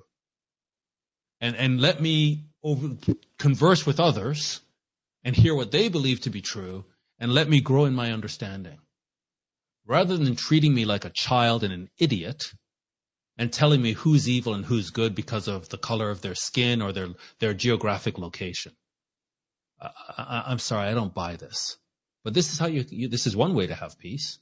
And let me converse with others and hear what they believe to be true, and let me grow in my understanding. Rather than treating me like a child and an idiot and telling me who's evil and who's good because of the color of their skin or their geographic location. I'm sorry, I don't buy this. But this is how this is one way to have peace.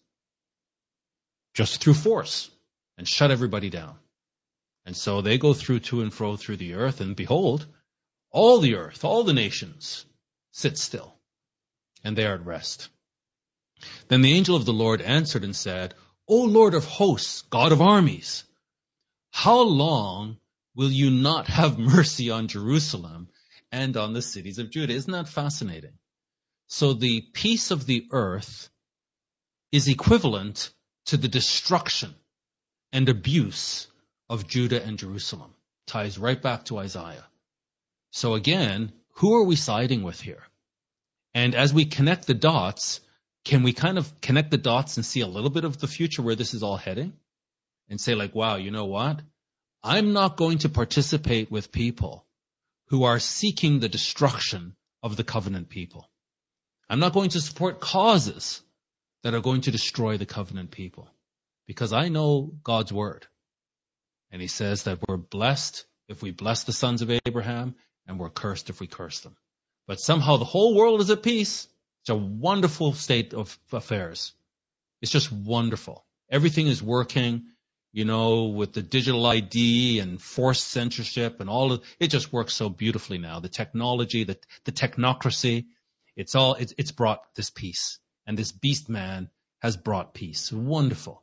Just through force and shut everybody down. And so they go through to and fro through the earth, and behold, all the earth, all the nations sit still, and they are at rest. Then the angel of the Lord answered and said, O Lord of hosts, God of armies, how long will you not have mercy on Jerusalem and on the cities of Judah? Isn't that fascinating? So the peace of the earth is equivalent to the destruction and abuse of Judah and Jerusalem. Ties right back to Isaiah. So again, who are we siding with here? And as we connect the dots, can we kind of connect the dots and see a little bit of the future where this is all heading? And say like, wow, you know what? I'm not going to participate with people who are seeking the destruction of the covenant people. I'm not going to support causes that are going to destroy the covenant people, because I know God's word. And he says that we're blessed if we bless the sons of Abraham, and we're cursed if we curse them. But somehow the whole world is at peace. It's a wonderful state of affairs. It's just wonderful. Everything is working, with the digital ID and forced censorship and all of it just works so beautifully now. The technology, the technocracy, it's brought this peace. And this beast man has brought peace. Wonderful.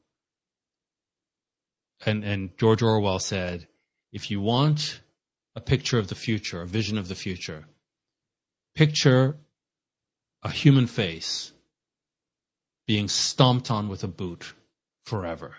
And George Orwell said, if you want a picture of the future, a vision of the future, Picture a human face being stomped on with a boot forever.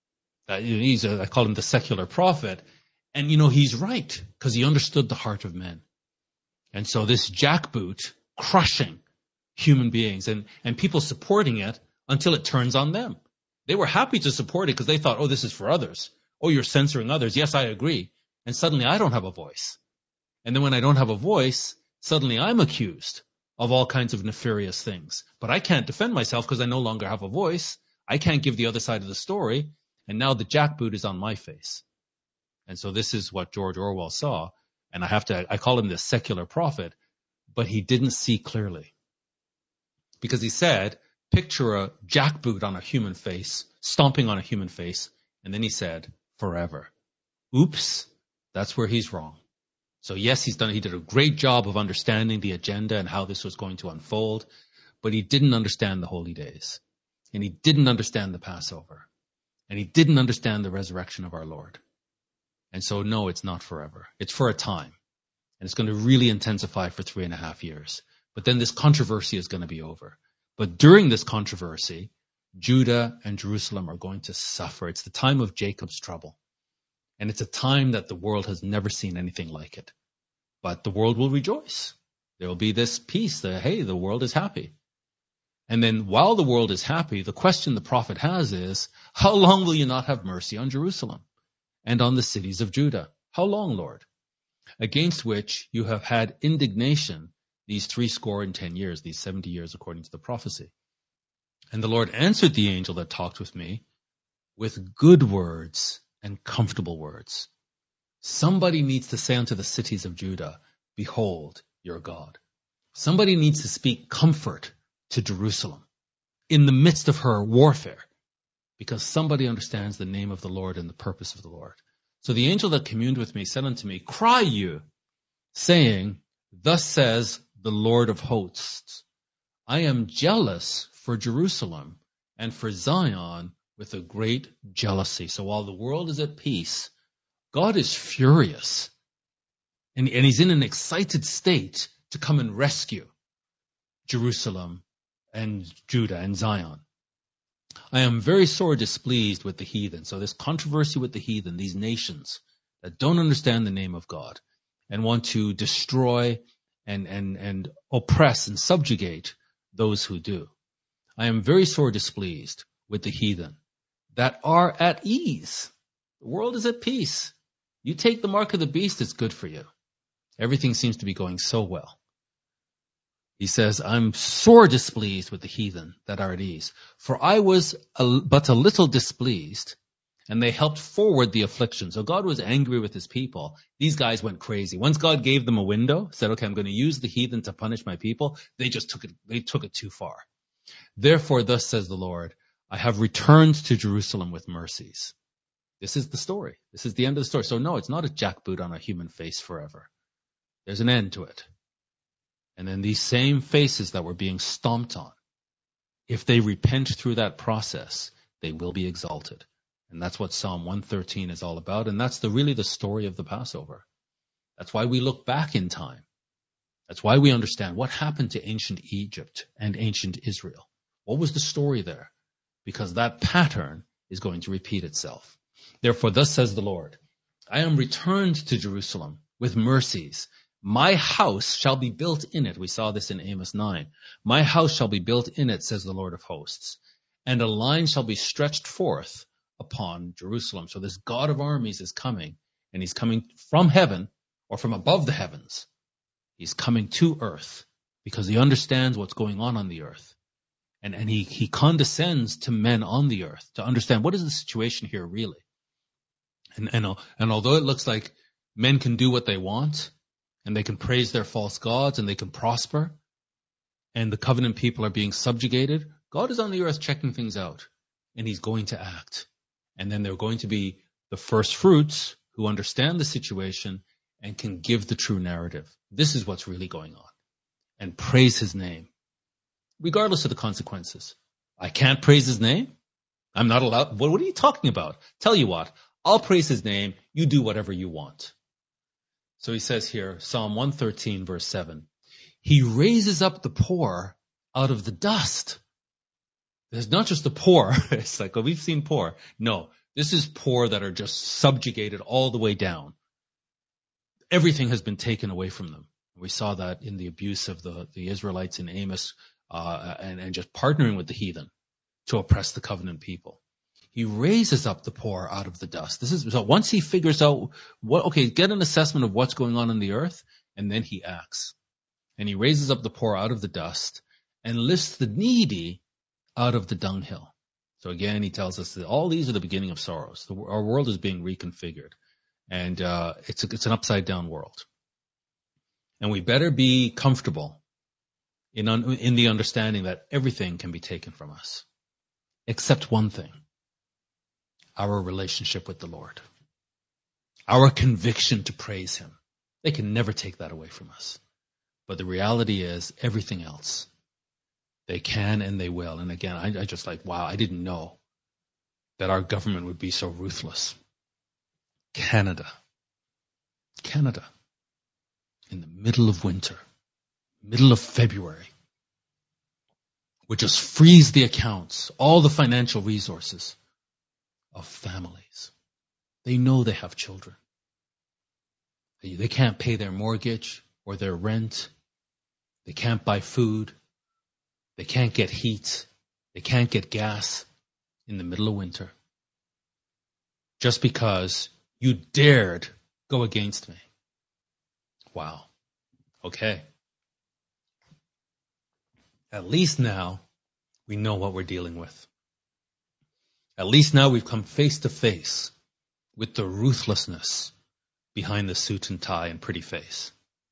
I call him the secular prophet. And he's right, because he understood the heart of men. And so this jackboot crushing human beings and people supporting it until it turns on them. They were happy to support it because they thought, oh, this is for others. Oh, you're censoring others. Yes, I agree. And suddenly I don't have a voice. And then when I don't have a voice, suddenly I'm accused of all kinds of nefarious things. But I can't defend myself because I no longer have a voice. I can't give the other side of the story. And now the jackboot is on my face. And so this is what George Orwell saw. And I call him the secular prophet, but he didn't see clearly. Because he said, picture a jackboot on a human face, stomping on a human face. And then he said, forever. Oops, that's where he's wrong. So yes, he did a great job of understanding the agenda and how this was going to unfold, but he didn't understand the holy days. And he didn't understand the Passover. And he didn't understand the resurrection of our Lord. And so no, it's not forever. It's for a time. And it's going to really intensify for 3.5 years. But then this controversy is going to be over. But during this controversy, Judah and Jerusalem are going to suffer. It's the time of Jacob's trouble. And it's a time that the world has never seen anything like it. But the world will rejoice. There will be this peace that, hey, the world is happy. And then while the world is happy, the question the prophet has is, how long will you not have mercy on Jerusalem and on the cities of Judah? How long, Lord? Against which you have had indignation these 70 years, these 70 years according to the prophecy. And the Lord answered the angel that talked with me with good words and comfortable words. Somebody needs to say unto the cities of Judah, behold your God. Somebody needs to speak comfort to Jerusalem in the midst of her warfare, because somebody understands the name of the Lord and the purpose of the Lord. So the angel that communed with me said unto me, cry you, saying, thus says the Lord of hosts, I am jealous for Jerusalem and for Zion with a great jealousy. So while the world is at peace, God is furious. And he's in an excited state to come and rescue Jerusalem and Judah and Zion. I am very sore displeased with the heathen. So this controversy with the heathen, these nations that don't understand the name of God and want to destroy and oppress and subjugate those who do. I am very sore displeased with the heathen that are at ease. The world is at peace. You take the mark of the beast, it's good for you. Everything seems to be going so well. He says, I'm sore displeased with the heathen that are at ease. For I was but a little displeased, and they helped forward the affliction. So God was angry with his people. These guys went crazy. Once God gave them a window, said, okay, I'm going to use the heathen to punish my people, they took it too far. Therefore, thus says the Lord, I have returned to Jerusalem with mercies. This is the story. This is the end of the story. So no, it's not a jackboot on a human face forever. There's an end to it. And then these same faces that were being stomped on, if they repent through that process, they will be exalted. And that's what Psalm 113 is all about. And that's really the story of the Passover. That's why we look back in time. That's why we understand what happened to ancient Egypt and ancient Israel. What was the story there? Because that pattern is going to repeat itself. Therefore, thus says the Lord, I am returned to Jerusalem with mercies. My house shall be built in it. We saw this in Amos 9. My house shall be built in it, says the Lord of hosts. And a line shall be stretched forth upon Jerusalem. So this God of armies is coming, and he's coming from heaven or from above the heavens. He's coming to earth because he understands what's going on the earth. And he condescends to men on the earth to understand what is the situation here really. And although it looks like men can do what they want, and they can praise their false gods, and they can prosper, and the covenant people are being subjugated, God is on the earth checking things out, and he's going to act. And then there are going to be the first fruits who understand the situation and can give the true narrative. This is what's really going on. And praise his name, regardless of the consequences. I can't praise his name? I'm not allowed? What are you talking about? Tell you what, I'll praise his name. You do whatever you want. So he says here, Psalm 113, verse 7, He raises up the poor out of the dust. There's not just the poor. It's like, oh, we've seen poor. No, this is poor that are just subjugated all the way down. Everything has been taken away from them. We saw that in the abuse of the Israelites in Amos, and just partnering with the heathen to oppress the covenant people. He raises up the poor out of the dust. So once he figures out get an assessment of what's going on in the earth, and then he acts. And he raises up the poor out of the dust and lifts the needy out of the dunghill. So again, he tells us that all these are the beginning of sorrows. Our world is being reconfigured, and it's an upside down world. And we better be comfortable in the understanding that everything can be taken from us, except one thing: our relationship with the Lord, our conviction to praise him. They can never take that away from us. But the reality is, everything else, they can and they will. And again, I just wow, I didn't know that our government would be so ruthless. Canada, in the middle of winter, middle of February, would just freeze the accounts, all the financial resources of families. They know they have children. They can't pay their mortgage or their rent. They can't buy food. They can't get heat. They can't get gas in the middle of winter. Just because you dared go against me. Wow. Okay. At least now we know what we're dealing with. At least now we've come face to face with the ruthlessness behind the suit and tie and pretty face.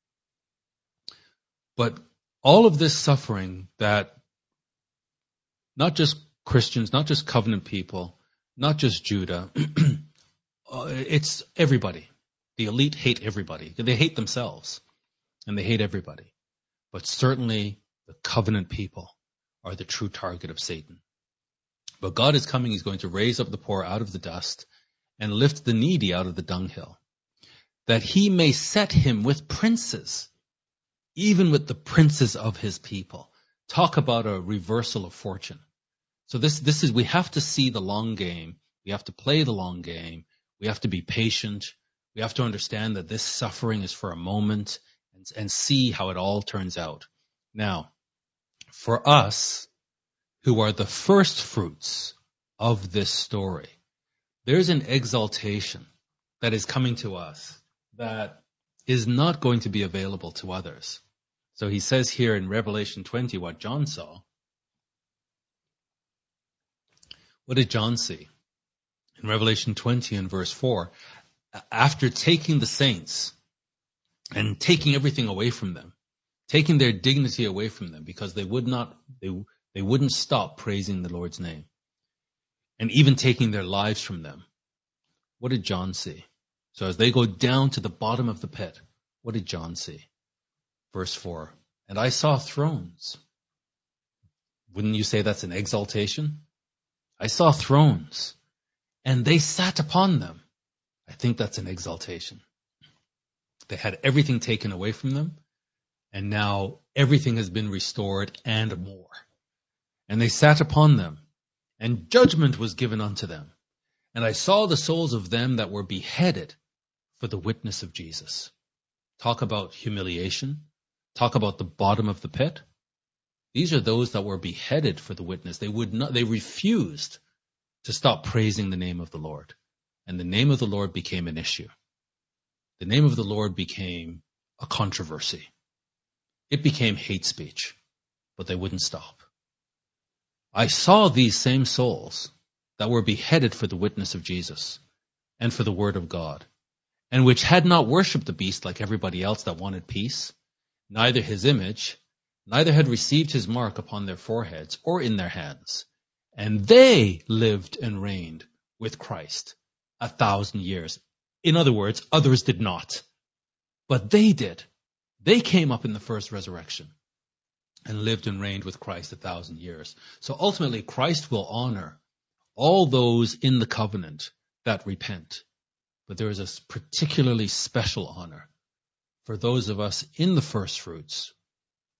But all of this suffering that not just Christians, not just covenant people, not just Judah, it's everybody. The elite hate everybody. They hate themselves and they hate everybody. But certainly the covenant people are the true target of Satan. But God is coming. He's going to raise up the poor out of the dust and lift the needy out of the dunghill, that he may set him with princes, even with the princes of his people. Talk about a reversal of fortune. So this is, we have to see the long game. We have to play the long game. We have to be patient. We have to understand that this suffering is for a moment and see how it all turns out. Now, for us who are the first fruits of this story, there's an exaltation that is coming to us that is not going to be available to others. So he says here in Revelation 20 what John saw. What did John see? In Revelation 20 and verse 4, after taking the saints and taking everything away from them, taking their dignity away from them because they wouldn't stop praising the Lord's name, and even taking their lives from them, what did John see? So as they go down to the bottom of the pit, what did John see? Verse 4, and I saw thrones. Wouldn't you say that's an exaltation? I saw thrones, and they sat upon them. I think that's an exaltation. They had everything taken away from them, and now everything has been restored and more. And they sat upon them, and judgment was given unto them. And I saw the souls of them that were beheaded for the witness of Jesus. Talk about humiliation. Talk about the bottom of the pit. These are those that were beheaded for the witness. They refused to stop praising the name of the Lord. And the name of the Lord became an issue. The name of the Lord became a controversy. It became hate speech, but they wouldn't stop. I saw these same souls that were beheaded for the witness of Jesus and for the word of God, and which had not worshipped the beast like everybody else that wanted peace, neither his image, neither had received his mark upon their foreheads or in their hands. And they lived and reigned with Christ 1,000 years. In other words, others did not. But they did. They came up in the first resurrection and lived and reigned with Christ 1,000 years. So ultimately, Christ will honor all those in the covenant that repent. But there is a particularly special honor for those of us in the first fruits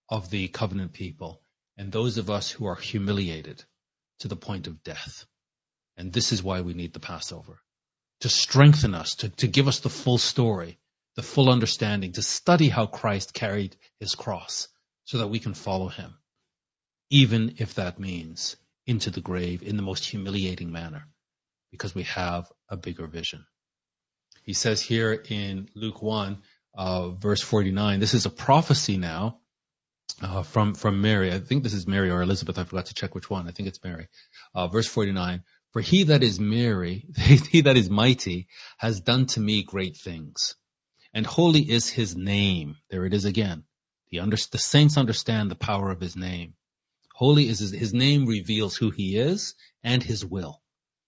of the covenant people and those of us who are humiliated to the point of death. And this is why we need the Passover, to strengthen us, to give us the full story, the full understanding, to study how Christ carried his cross so that we can follow him, even if that means into the grave in the most humiliating manner, because we have a bigger vision. He says here in Luke 1, verse 49, this is a prophecy now from Mary. I think this is Mary or Elizabeth. I forgot to check which one. I think it's Mary. Verse 49, for he that is he that is mighty has done to me great things, and holy is his name. There it is again. The saints understand the power of his name. Holy is his name reveals who he is and his will.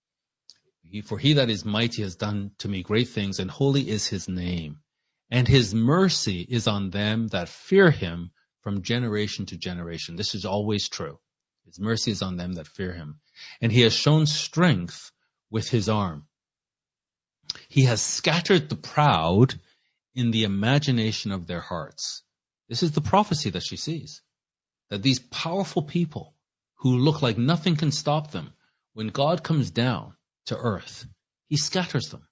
For he that is mighty has done to me great things, and holy is his name. And his mercy is on them that fear him from generation to generation. This is always true. His mercy is on them that fear him. And he has shown strength with his arm. He has scattered the proud in the imagination of their hearts. This is the prophecy that she sees. That these powerful people who look like nothing can stop them, when God comes down to earth, he scatters them.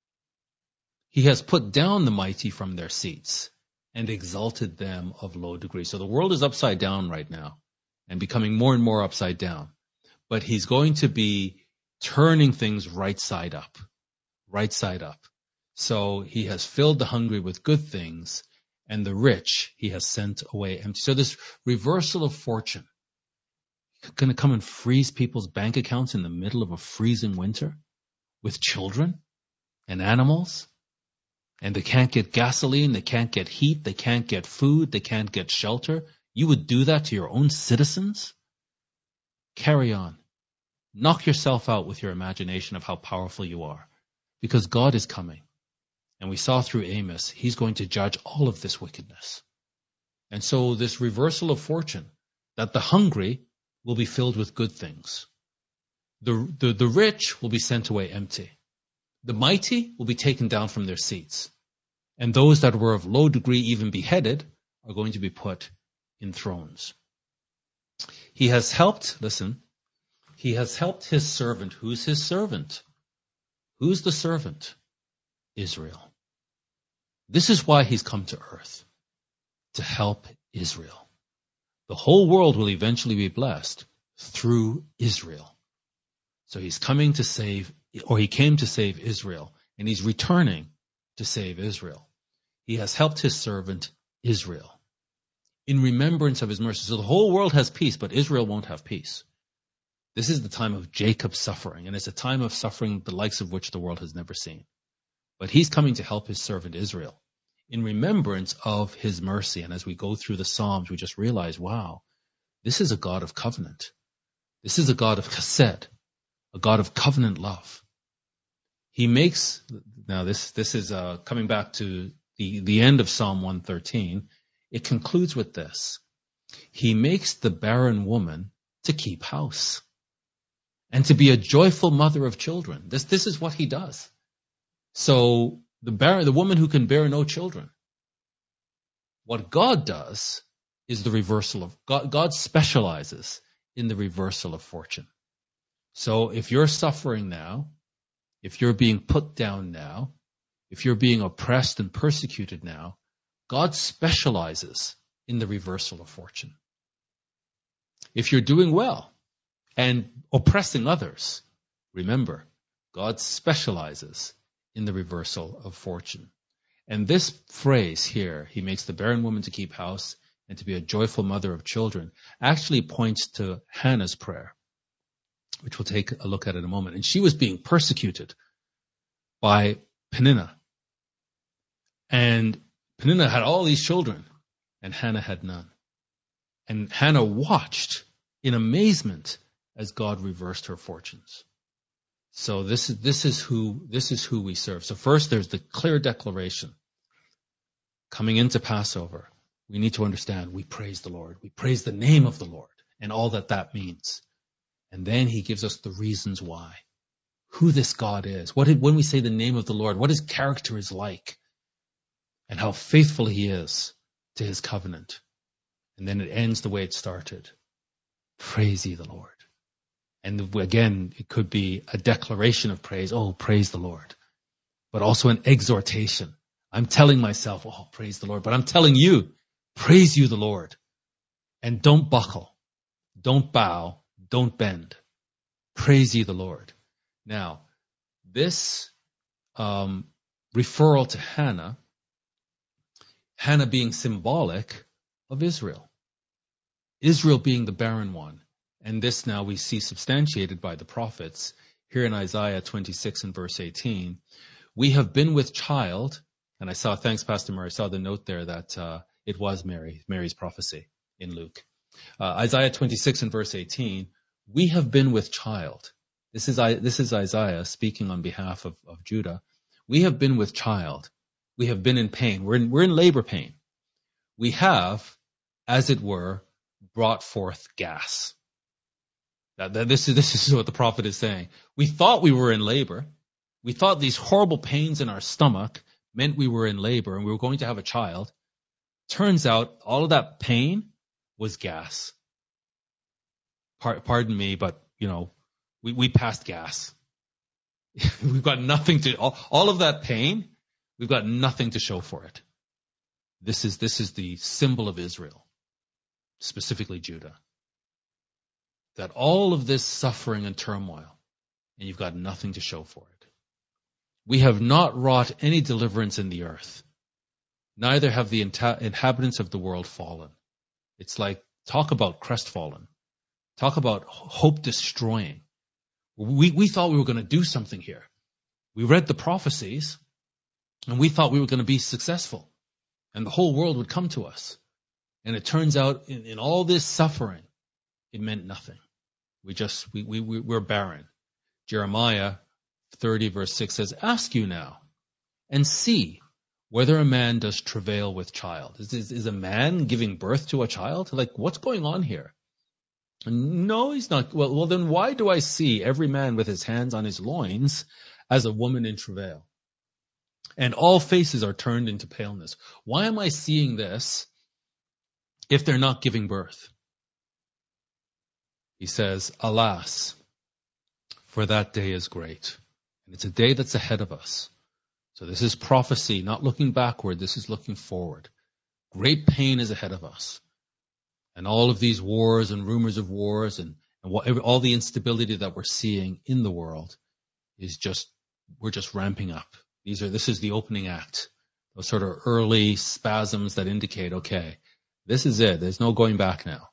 He has put down the mighty from their seats and exalted them of low degree. So the world is upside down right now and becoming more and more upside down. But he's going to be turning things right side up. Right side up. So he has filled the hungry with good things, and the rich he has sent away empty. So this reversal of fortune, going to come and freeze people's bank accounts in the middle of a freezing winter with children and animals. And they can't get gasoline, they can't get heat, they can't get food, they can't get shelter. You would do that to your own citizens? Carry on. Knock yourself out with your imagination of how powerful you are, because God is coming. And we saw through Amos, he's going to judge all of this wickedness. And so this reversal of fortune, that the hungry will be filled with good things. The rich will be sent away empty. The mighty will be taken down from their seats. And those that were of low degree, even beheaded, are going to be put in thrones. He has helped, listen, he has helped his servant. Who's his servant? Who's the servant? Israel. This is why he's come to earth, to help Israel. The whole world will eventually be blessed through Israel. So he's coming to save, or he came to save Israel, and he's returning to save Israel. He has helped his servant Israel in remembrance of his mercy. So the whole world has peace, but Israel won't have peace. This is the time of Jacob's suffering, and it's a time of suffering the likes of which the world has never seen. But he's coming to help his servant Israel in remembrance of his mercy. And as we go through the Psalms, we just realize, wow, this is a God of covenant. This is a God of chesed, a God of covenant love. He makes, now this is coming back to the end of Psalm 113. It concludes with this. He makes the barren woman to keep house and to be a joyful mother of children. This is what he does. So the woman who can bear no children. What God does is the reversal of, God specializes in the reversal of fortune. So if you're suffering now, if you're being put down now, if you're being oppressed and persecuted now, God specializes in the reversal of fortune. If you're doing well and oppressing others, remember, God specializes in the reversal of fortune. And this phrase here, he makes the barren woman to keep house and to be a joyful mother of children, actually points to Hannah's prayer, which we'll take a look at in a moment. And she was being persecuted by Peninnah. And Peninnah had all these children, and Hannah had none. And Hannah watched in amazement as God reversed her fortunes. So this is who we serve. So first, there's the clear declaration. Coming into Passover, we need to understand we praise the Lord. We praise the name of the Lord and all that means. And then he gives us the reasons why, who this God is. When we say the name of the Lord, what his character is like, and how faithful he is to his covenant. And then it ends the way it started. Praise ye the Lord. And again, it could be a declaration of praise. Oh, praise the Lord. But also an exhortation. I'm telling myself, oh, praise the Lord. But I'm telling you, praise you the Lord. And don't buckle. Don't bow. Don't bend. Praise ye the Lord. Now, this referral to Hannah being symbolic of Israel. Israel being the barren one. And this now we see substantiated by the prophets. Here in Isaiah 26 and verse 18, we have been with child, and I saw, thanks Pastor Murray, I saw the note there that it was Mary's prophecy in Luke. Isaiah 26 and verse 18, we have been with child. This is Isaiah speaking on behalf of Judah. We have been with child. We have been in pain. We're in labor pain. We have, as it were, brought forth gas. This is what the prophet is saying. We thought we were in labor. We thought these horrible pains in our stomach meant we were in labor and we were going to have a child. Turns out all of that pain was gas. Pardon me, but we passed gas. We've got nothing to, all of that pain, we've got nothing to show for it. This is the symbol of Israel, specifically Judah. That all of this suffering and turmoil, and you've got nothing to show for it. We have not wrought any deliverance in the earth, neither have the inhabitants of the world fallen. It's like, talk about crestfallen. Talk about hope destroying. We thought we were going to do something here. We read the prophecies, and we thought we were going to be successful, and the whole world would come to us. And it turns out, in all this suffering, it meant nothing. We're barren. Jeremiah 30 verse 6 says, ask you now, and see whether a man does travail with child. Is a man giving birth to a child? Like, what's going on here? No, he's not. Well, then why do I see every man with his hands on his loins as a woman in travail? And all faces are turned into paleness. Why am I seeing this if they're not giving birth? He says, alas, for that day is great. And it's a day that's ahead of us. So this is prophecy, not looking backward. This is looking forward. Great pain is ahead of us. And all of these wars and rumors of wars and all the instability that we're seeing in the world is we're just ramping up. This is the opening act. Those sort of early spasms that indicate, okay, this is it. There's no going back now.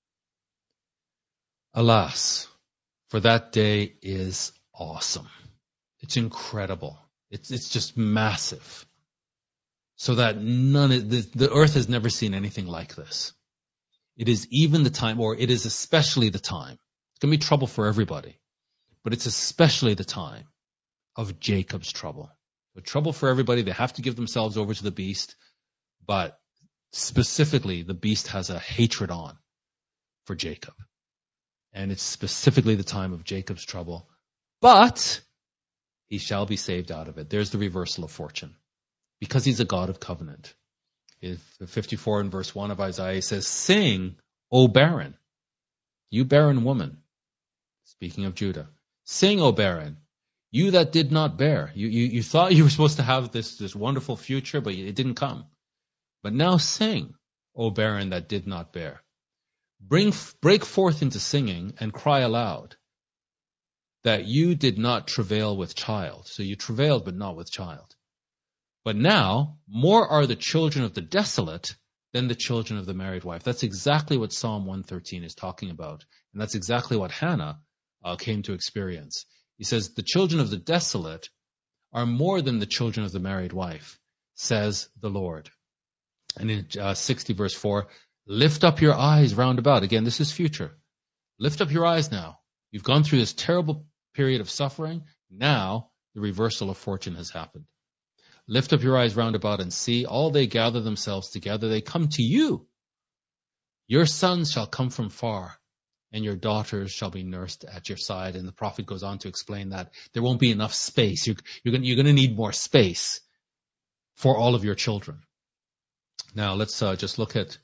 Alas, for that day is awesome. It's incredible. It's just massive. So that the earth has never seen anything like this. It is even the time, or it is especially the time. It's going to be trouble for everybody, but it's especially the time of Jacob's trouble. So trouble for everybody. They have to give themselves over to the beast, but specifically the beast has a hatred on for Jacob. And it's specifically the time of Jacob's trouble, but he shall be saved out of it. There's the reversal of fortune, because he's a God of covenant. If 54 and verse 1 of Isaiah says, sing, O barren, you barren woman. Speaking of Judah. Sing, O barren, you that did not bear. You thought you were supposed to have this wonderful future, but it didn't come. But now sing, O barren that did not bear. Break forth into singing and cry aloud that you did not travail with child. So you travailed, but not with child. But now, more are the children of the desolate than the children of the married wife. That's exactly what Psalm 113 is talking about. And that's exactly what Hannah came to experience. He says, the children of the desolate are more than the children of the married wife, says the Lord. And in 60 verse 4, lift up your eyes round about. Again, this is future. Lift up your eyes now. You've gone through this terrible period of suffering. Now, the reversal of fortune has happened. Lift up your eyes round about and see, all they gather themselves together, they come to you. Your sons shall come from far, and your daughters shall be nursed at your side. And the prophet goes on to explain that there won't be enough space. You're going to need more space for all of your children. Now, let's just look at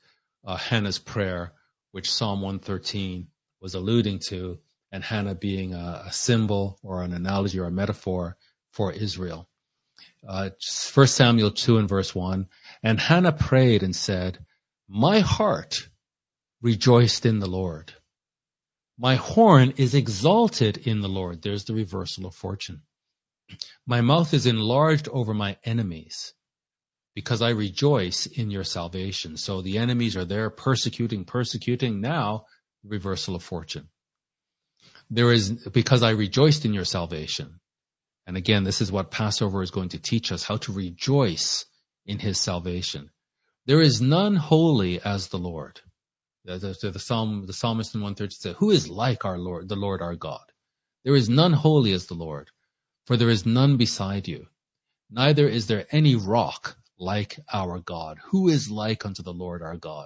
Hannah's prayer, which Psalm 113 was alluding to, and Hannah being a symbol or an analogy or a metaphor for Israel. 1 Samuel 2 and verse 1, and Hannah prayed and said, my heart rejoiced in the Lord. My horn is exalted in the Lord. There's the reversal of fortune. My mouth is enlarged over my enemies because I rejoice in your salvation. So the enemies are there persecuting. Now, reversal of fortune. There is, because I rejoiced in your salvation. And again, this is what Passover is going to teach us, how to rejoice in his salvation. There is none holy as the Lord. The psalmist in 130 said, who is like our Lord, the Lord our God? There is none holy as the Lord, for there is none beside you. Neither is there any rock like our God. Who is like unto the Lord our God?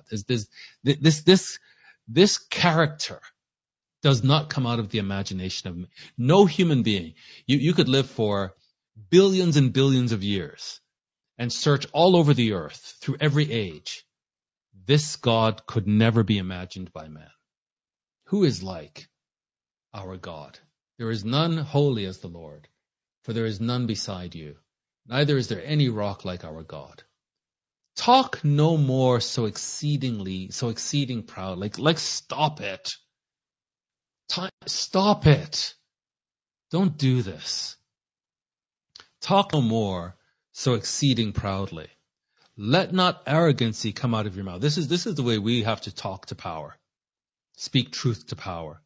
This character does not come out of the imagination of me. No human being. You could live for billions and billions of years and search all over the earth through every age. This God could never be imagined by man. Who is like our God? There is none holy as the Lord, for there is none beside you. Neither is there any rock like our God. Talk no more so exceeding proud. Like stop it. Stop it. Don't do this. Talk no more so exceeding proudly. Let not arrogancy come out of your mouth. This is the way we have to talk to power. Speak truth to power.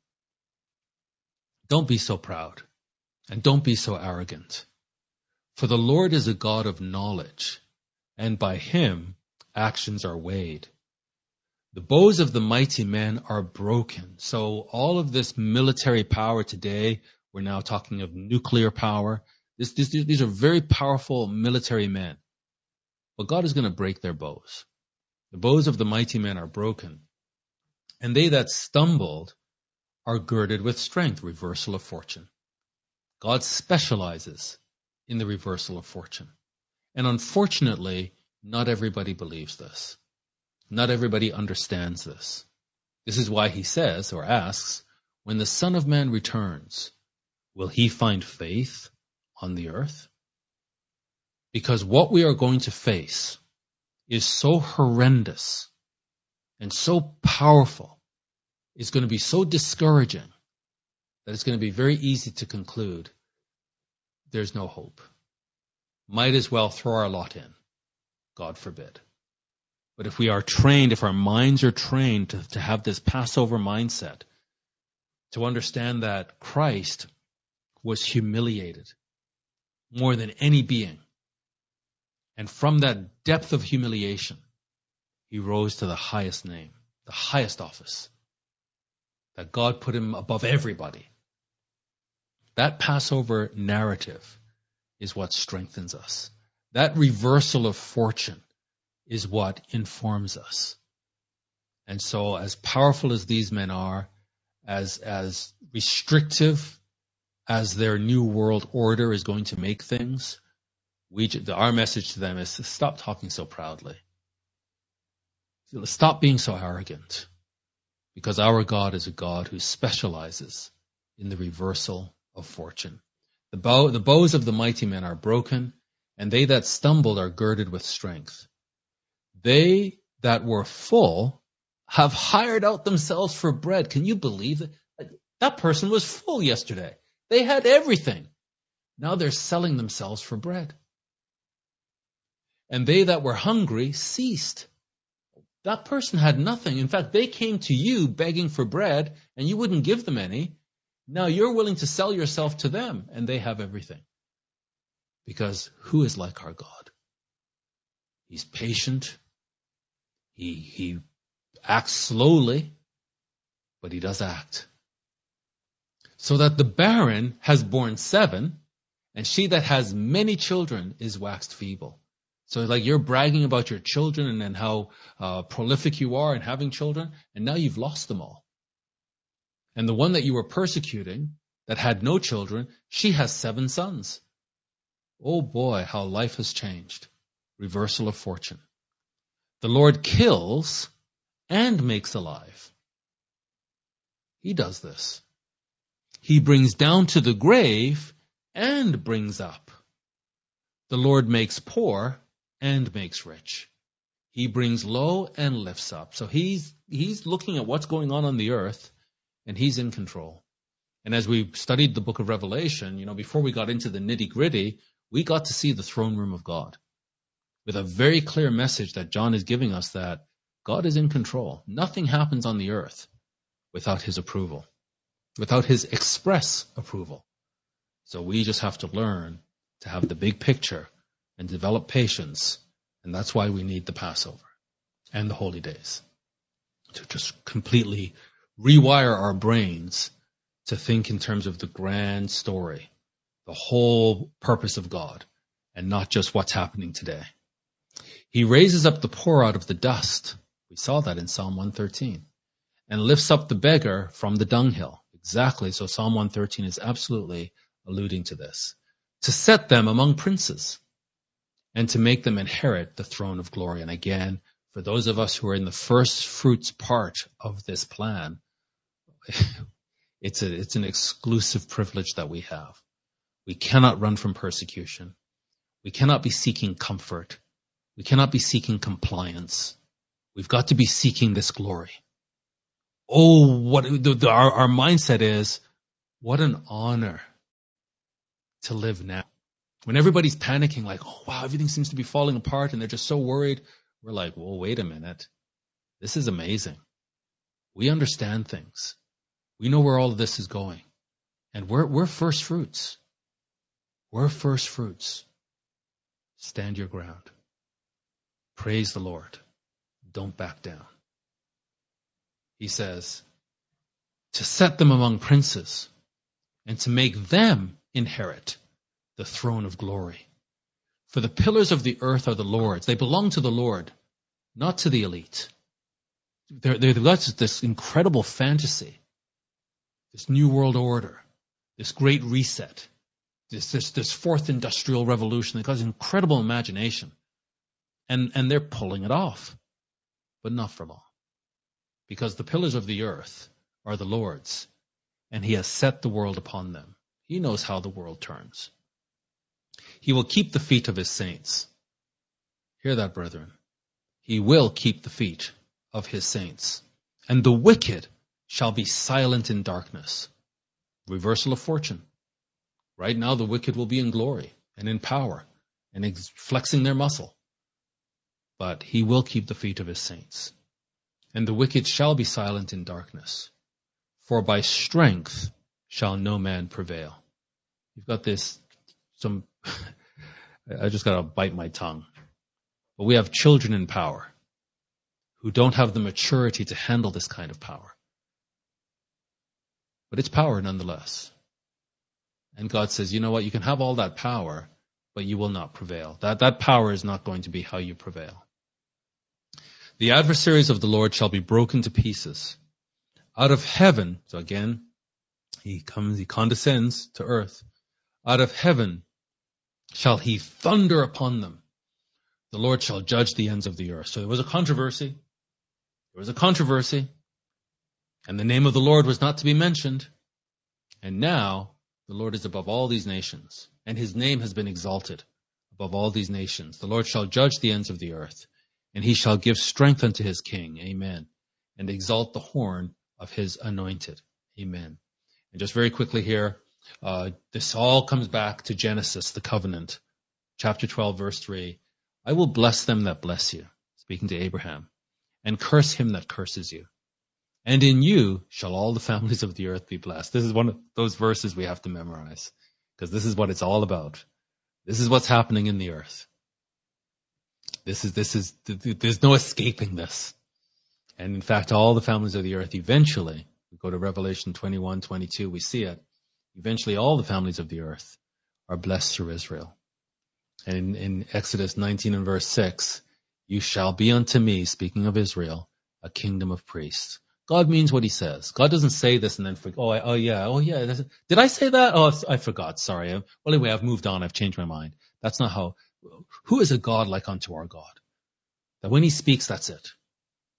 Don't be so proud, and don't be so arrogant. For the Lord is a God of knowledge, and by him actions are weighed. The bows of the mighty men are broken. So all of this military power today, we're now talking of nuclear power. These are very powerful military men. But God is going to break their bows. The bows of the mighty men are broken. And they that stumbled are girded with strength, reversal of fortune. God specializes in the reversal of fortune. And unfortunately, not everybody believes this. Not everybody understands this. This is why he says or asks, when the Son of Man returns, will he find faith on the earth? Because what we are going to face is so horrendous and so powerful, it's going to be so discouraging that it's going to be very easy to conclude there's no hope. Might as well throw our lot in. God forbid. But if we are trained, if our minds are trained to have this Passover mindset, to understand that Christ was humiliated more than any being, and from that depth of humiliation, he rose to the highest name, the highest office, that God put him above everybody. That Passover narrative is what strengthens us. That reversal of fortune is what informs us. And so as powerful as these men are, as restrictive as their new world order is going to make things, our message to them is to stop talking so proudly. Stop being so arrogant, because our God is a God who specializes in the reversal of fortune. The bows of the mighty men are broken, and they that stumbled are girded with strength. They that were full have hired out themselves for bread. Can you believe it? That person was full yesterday. They had everything. Now they're selling themselves for bread. And they that were hungry ceased. That person had nothing. In fact, they came to you begging for bread, and you wouldn't give them any. Now you're willing to sell yourself to them, and they have everything. Because who is like our God? He's patient. He acts slowly, but he does act. So that the barren has borne 7, and she that has many children is waxed feeble. So like you're bragging about your children and how prolific you are in having children, and now you've lost them all. And the one that you were persecuting, that had no children, she has 7 sons. Oh boy, how life has changed. Reversal of fortune. The Lord kills and makes alive. He does this. He brings down to the grave and brings up. The Lord makes poor and makes rich. He brings low and lifts up. So he's looking at what's going on the earth, and he's in control. And as we studied the book of Revelation, before we got into the nitty-gritty, we got to see the throne room of God with a very clear message that John is giving us, that God is in control. Nothing happens on the earth without his approval, without his express approval. So we just have to learn to have the big picture and develop patience. And that's why we need the Passover and the holy days, to just completely rewire our brains to think in terms of the grand story, the whole purpose of God, and not just what's happening today. He raises up the poor out of the dust. We saw that in Psalm 113. And lifts up the beggar from the dunghill. Exactly. So Psalm 113 is absolutely alluding to this. To set them among princes and to make them inherit the throne of glory. And again, for those of us who are in the first fruits part of this plan, it's an exclusive privilege that we have. We cannot run from persecution. We cannot be seeking comfort. We cannot be seeking compliance. We've got to be seeking this glory. Oh, what our mindset is, what an honor to live now. When everybody's panicking, like, oh, wow, everything seems to be falling apart, and they're just so worried, we're like, well, wait a minute. This is amazing. We understand things. We know where all of this is going. And we're first fruits. We're first fruits. Stand your ground. Praise the Lord. Don't back down. He says, to set them among princes and to make them inherit the throne of glory. For the pillars of the earth are the Lord's. They belong to the Lord, not to the elite. They've got this incredible fantasy, this new world order, this great reset, this fourth industrial revolution. They've got this incredible imagination. And they're pulling it off, but not for long. Because the pillars of the earth are the Lord's, and he has set the world upon them. He knows how the world turns. He will keep the feet of his saints. Hear that, brethren. He will keep the feet of his saints. And the wicked shall be silent in darkness. Reversal of fortune. Right now, the wicked will be in glory and in power and flexing their muscle. But he will keep the feet of his saints. And the wicked shall be silent in darkness. For by strength shall no man prevail. You've got I just got to bite my tongue. But we have children in power who don't have the maturity to handle this kind of power. But it's power nonetheless. And God says, you know what, you can have all that power, but you will not prevail. That power is not going to be how you prevail. The adversaries of the Lord shall be broken to pieces. Out of heaven, so again, he condescends to earth. Out of heaven shall he thunder upon them. The Lord shall judge the ends of the earth. So there was a controversy. And the name of the Lord was not to be mentioned. And now the Lord is above all these nations. And his name has been exalted above all these nations. The Lord shall judge the ends of the earth. And he shall give strength unto his king. Amen. And exalt the horn of his anointed. Amen. And just very quickly here, this all comes back to Genesis, the covenant. Chapter 12, verse 3. I will bless them that bless you, speaking to Abraham, and curse him that curses you. And in you shall all the families of the earth be blessed. This is one of those verses we have to memorize, because this is what it's all about. This is what's happening in the earth. There's no escaping this. And in fact, all the families of the earth eventually, we go to Revelation 21, 22, we see it. Eventually, all the families of the earth are blessed through Israel. And in Exodus 19 and verse 6, you shall be unto me, speaking of Israel, a kingdom of priests. God means what he says. God doesn't say this and then forget. Oh yeah. Did I say that? Oh, I forgot. Sorry. Well, anyway, I've moved on. I've changed my mind. That's not how. Who is a God like unto our God? That when he speaks, that's it.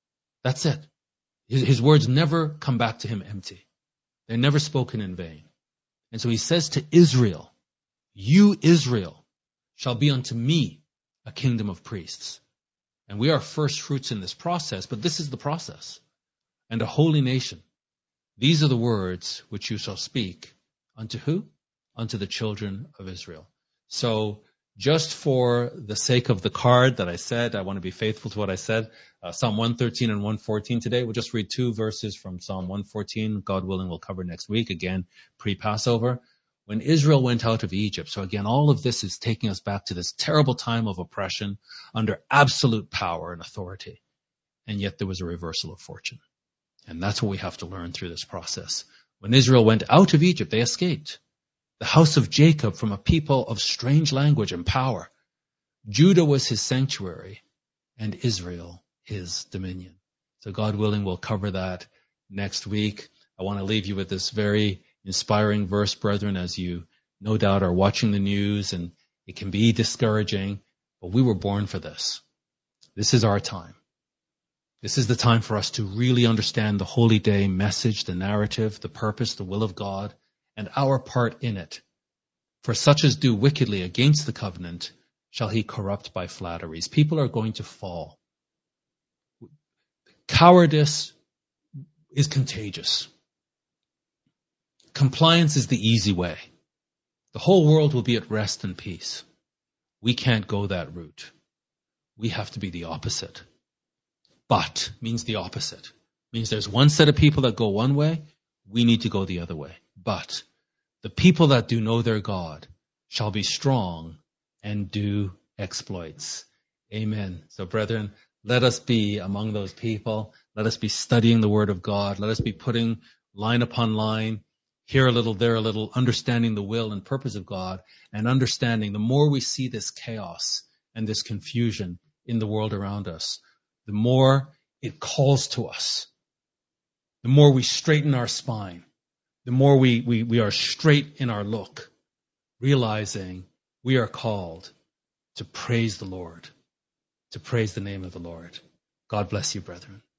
That's it. His words never come back to him empty. They're never spoken in vain. And so he says to Israel, you, Israel, shall be unto me a kingdom of priests. And we are first fruits in this process, but this is the process. And a holy nation. These are the words which you shall speak unto who? Unto the children of Israel. So just for the sake of the card that I said, I want to be faithful to what I said. Psalm 113 and 114 today. We'll just read 2 verses from Psalm 114. God willing, we'll cover next week, again, pre-Passover. When Israel went out of Egypt. So again, all of this is taking us back to this terrible time of oppression under absolute power and authority. And yet there was a reversal of fortune. And that's what we have to learn through this process. When Israel went out of Egypt, they escaped. The house of Jacob from a people of strange language and power. Judah was his sanctuary and Israel his dominion. So God willing, we'll cover that next week. I want to leave you with this very inspiring verse, brethren, as you no doubt are watching the news, and it can be discouraging, but we were born for this. This is our time. This is the time for us to really understand the Holy Day message, the narrative, the purpose, the will of God, and our part in it. For such as do wickedly against the covenant shall he corrupt by flatteries. People are going to fall. Cowardice is contagious. Compliance is the easy way. The whole world will be at rest and peace. We can't go that route. We have to be the opposite. But means the opposite. Means there's one set of people that go one way, we need to go the other way. But the people that do know their God shall be strong and do exploits. Amen. So brethren, let us be among those people. Let us be studying the Word of God. Let us be putting line upon line, here a little, there a little, understanding the will and purpose of God, and understanding the more we see this chaos and this confusion in the world around us, the more it calls to us, the more we straighten our spine, the more we are straight in our look, realizing we are called to praise the Lord, to praise the name of the Lord. God bless you, brethren.